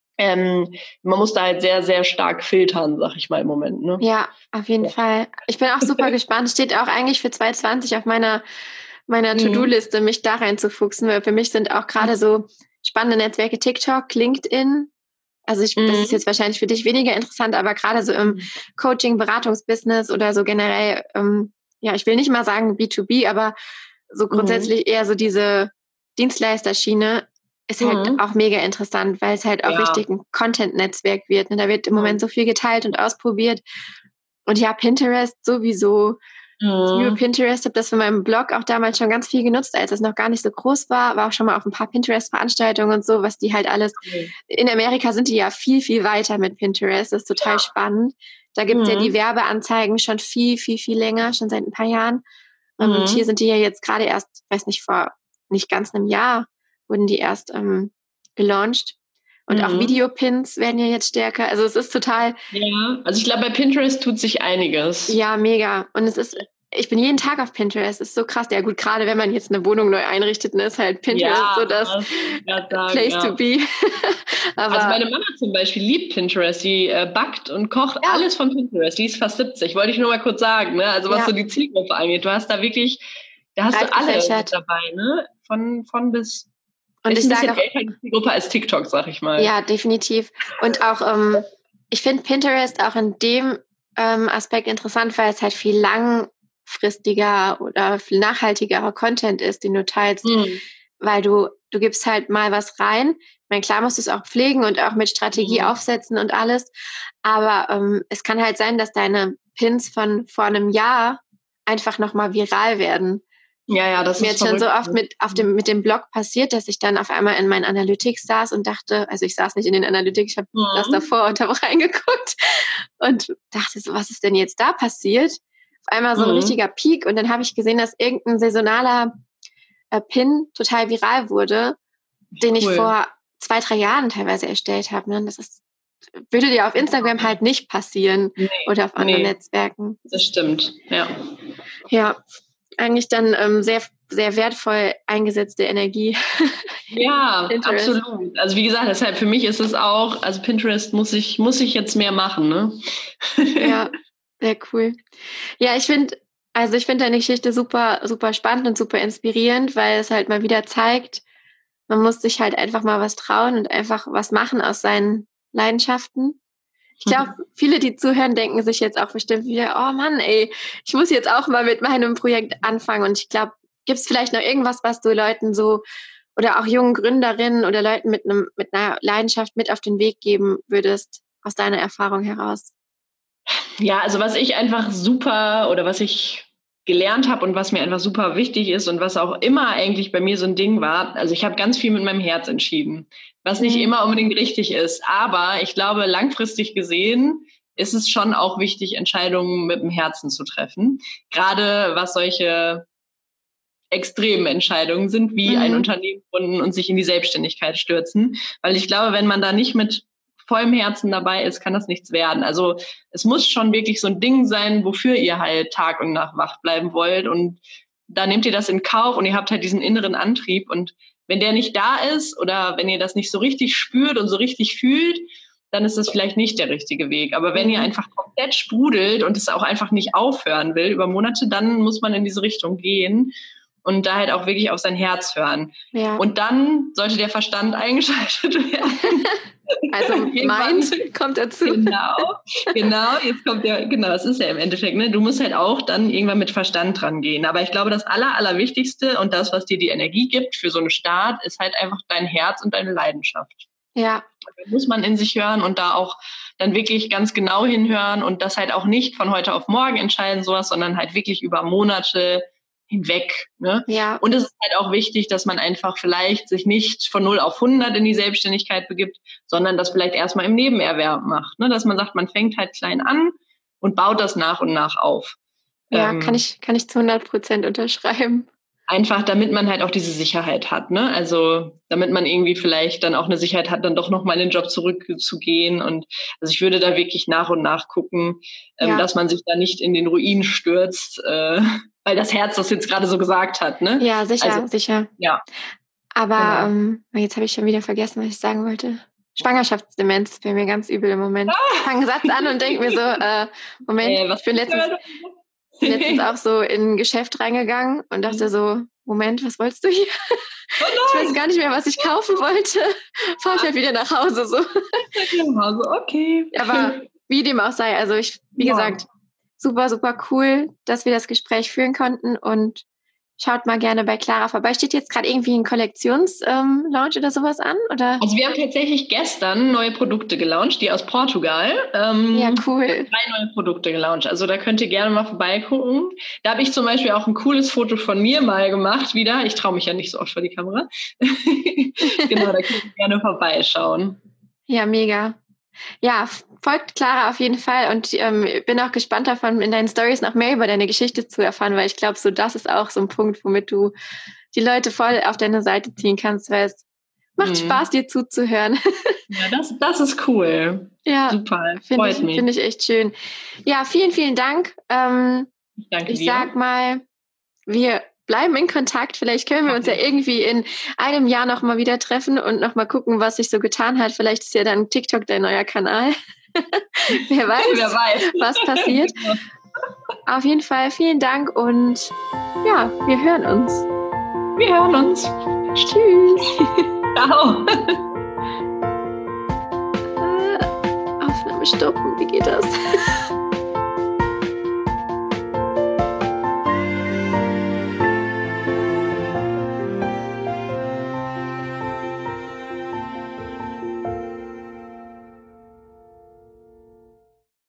S2: Man muss da halt sehr, sehr stark filtern, sag ich mal im Moment. Ne?
S1: Ja, auf jeden Fall. Ich bin auch super gespannt. Steht auch eigentlich für 2020 auf meiner To-Do-Liste, mich da reinzufuchsen, weil für mich sind auch gerade so spannende Netzwerke TikTok, LinkedIn. Also das ist jetzt wahrscheinlich für dich weniger interessant, aber gerade so im Coaching, Beratungsbusiness oder so generell, ich will nicht mal sagen B2B, aber so grundsätzlich eher so diese Dienstleisterschiene ist halt auch mega interessant, weil es halt auch richtig ein Content-Netzwerk wird. Ne? Da wird im Moment so viel geteilt und ausprobiert. Und ja, Pinterest sowieso. Ich liebe Pinterest, habe das für meinen Blog auch damals schon ganz viel genutzt, als es noch gar nicht so groß war auch schon mal auf ein paar Pinterest-Veranstaltungen und so, was die halt alles, in Amerika sind die ja viel, viel weiter mit Pinterest, das ist total spannend. Da gibt es ja die Werbeanzeigen schon viel, viel, viel länger, schon seit ein paar Jahren. Und hier sind die ja jetzt gerade erst, weiß nicht, vor nicht ganz einem Jahr wurden die erst gelauncht. Und auch Videopins werden ja jetzt stärker. Also es ist total...
S2: Ja, also ich glaube, bei Pinterest tut sich einiges.
S1: Ja, mega. Und ich bin jeden Tag auf Pinterest. Das ist so krass. Ja gut, gerade wenn man jetzt eine Wohnung neu einrichtet, ist halt Pinterest so das Place to be.
S2: Aber also meine Mama zum Beispiel liebt Pinterest. Die backt und kocht alles von Pinterest. Die ist fast 70. Wollte ich nur mal kurz sagen. Ne? Also was so die Zielgruppe angeht. Du hast da wirklich, da hast du alle mit dabei. Ne? Von bis... Und ist ein bisschen älter die Zielgruppe als TikTok, sag ich mal.
S1: Ja, definitiv. Und auch, ich finde Pinterest auch in dem Aspekt interessant, weil es halt viel langfristiger oder viel nachhaltigerer Content ist, den du teilst. Weil du gibst halt mal was rein. Ich meine, klar musst du es auch pflegen und auch mit Strategie aufsetzen und alles. Aber es kann halt sein, dass deine Pins von vor einem Jahr einfach nochmal viral werden.
S2: Ja, das ist
S1: mir jetzt schon so oft mit dem Blog passiert, dass ich dann auf einmal in meinen Analytics saß und dachte, also ich saß nicht in den Analytics, ich habe das davor und habe reingeguckt und dachte so, was ist denn jetzt da passiert? Auf einmal so ein richtiger Peak und dann habe ich gesehen, dass irgendein saisonaler Pin total viral wurde, den ich vor 2, 3 Jahren teilweise erstellt habe. Ne? Das würde dir auf Instagram halt nicht passieren oder auf anderen Netzwerken.
S2: Das stimmt, ja.
S1: Ja. Eigentlich dann sehr, sehr wertvoll eingesetzte Energie.
S2: Ja, absolut. Also wie gesagt, deshalb für mich ist es auch, also Pinterest muss ich jetzt mehr machen, ne?
S1: Ja, sehr cool. Ja, ich finde deine Geschichte super, super spannend und super inspirierend, weil es halt mal wieder zeigt, man muss sich halt einfach mal was trauen und einfach was machen aus seinen Leidenschaften. Ich glaube, viele, die zuhören, denken sich jetzt auch bestimmt wieder, oh Mann, ey, ich muss jetzt auch mal mit meinem Projekt anfangen. Und ich glaube, gibt es vielleicht noch irgendwas, was du Leuten so oder auch jungen Gründerinnen oder Leuten mit einer Leidenschaft mit auf den Weg geben würdest, aus deiner Erfahrung heraus?
S2: Ja, also was ich einfach super oder was ich gelernt habe und was mir einfach super wichtig ist und was auch immer eigentlich bei mir so ein Ding war. Also ich habe ganz viel mit meinem Herz entschieden, was nicht immer unbedingt richtig ist. Aber ich glaube, langfristig gesehen ist es schon auch wichtig, Entscheidungen mit dem Herzen zu treffen. Gerade was solche extremen Entscheidungen sind, wie ein Unternehmen gründen und sich in die Selbstständigkeit stürzen. Weil ich glaube, wenn man da nicht mit vollem Herzen dabei ist, kann das nichts werden. Also es muss schon wirklich so ein Ding sein, wofür ihr halt Tag und Nacht wach bleiben wollt. Und da nehmt ihr das in Kauf und ihr habt halt diesen inneren Antrieb. Und wenn der nicht da ist oder wenn ihr das nicht so richtig spürt und so richtig fühlt, dann ist das vielleicht nicht der richtige Weg. Aber wenn ihr einfach komplett sprudelt und es auch einfach nicht aufhören will über Monate, dann muss man in diese Richtung gehen und da halt auch wirklich auf sein Herz hören. Ja. Und dann sollte der Verstand eingeschaltet werden.
S1: Also Mind kommt dazu.
S2: Genau, jetzt kommt das ist ja im Endeffekt, ne? Du musst halt auch dann irgendwann mit Verstand dran gehen. Aber ich glaube, das Allerwichtigste und das, was dir die Energie gibt für so einen Start, ist halt einfach dein Herz und deine Leidenschaft.
S1: Ja.
S2: Da muss man in sich hören und da auch dann wirklich ganz genau hinhören und das halt auch nicht von heute auf morgen entscheiden, sowas, sondern halt wirklich über Monate hinweg. Ne?
S1: Ja.
S2: Und es ist halt auch wichtig, dass man einfach vielleicht sich nicht von 0 auf 100 in die Selbstständigkeit begibt, sondern das vielleicht erstmal im Nebenerwerb macht. Ne? Dass man sagt, man fängt halt klein an und baut das nach und nach auf.
S1: Ja, kann ich zu 100% unterschreiben.
S2: Einfach, damit man halt auch diese Sicherheit hat, ne? Also, damit man irgendwie vielleicht dann auch eine Sicherheit hat, dann doch nochmal in den Job zurückzugehen. Und also ich würde da wirklich nach und nach gucken, dass man sich da nicht in den Ruin stürzt, weil das Herz das jetzt gerade so gesagt hat, ne?
S1: Ja, sicher.
S2: Ja.
S1: Aber jetzt habe ich schon wieder vergessen, was ich sagen wollte. Schwangerschaftsdemenz ist bei mir ganz übel im Moment. Ich fange einen Satz an und denke mir so, Moment, ich bin letztens auch so in ein Geschäft reingegangen und dachte so, Moment, was wolltest du hier? Oh ich weiß gar nicht mehr, was ich kaufen wollte. Fahr ich halt wieder nach Hause so.
S2: Okay.
S1: Aber wie dem auch sei, also wie gesagt, super, super cool, dass wir das Gespräch führen konnten und schaut mal gerne bei Clara vorbei. Steht jetzt gerade irgendwie ein Kollektionslaunch oder sowas an? Oder?
S2: Also wir haben tatsächlich gestern neue Produkte gelauncht, die aus Portugal.
S1: Ja, cool.
S2: 3 neue Produkte gelauncht. Also da könnt ihr gerne mal vorbeigucken. Da habe ich zum Beispiel auch ein cooles Foto von mir mal gemacht wieder. Ich traue mich ja nicht so oft vor die Kamera. Genau, da könnt ihr gerne vorbeischauen.
S1: Ja, mega. Ja, folgt Clara auf jeden Fall und bin auch gespannt davon, in deinen Stories noch mehr über deine Geschichte zu erfahren, weil ich glaube, so das ist auch so ein Punkt, womit du die Leute voll auf deine Seite ziehen kannst, weil es macht Spaß, dir zuzuhören.
S2: Ja, das ist cool.
S1: Ja,
S2: super, freut mich.
S1: Finde ich echt schön. Ja, vielen, vielen Dank.
S2: Danke
S1: ich
S2: dir.
S1: Sag mal, wir bleiben in Kontakt. Vielleicht können wir uns ja irgendwie in einem Jahr nochmal wieder treffen und nochmal gucken, was sich so getan hat. Vielleicht ist ja dann TikTok dein neuer Kanal. Wer weiß, was passiert. Auf jeden Fall vielen Dank und ja, wir hören uns. Tschüss.
S2: Ciao.
S1: Aufnahme stoppen, wie geht das?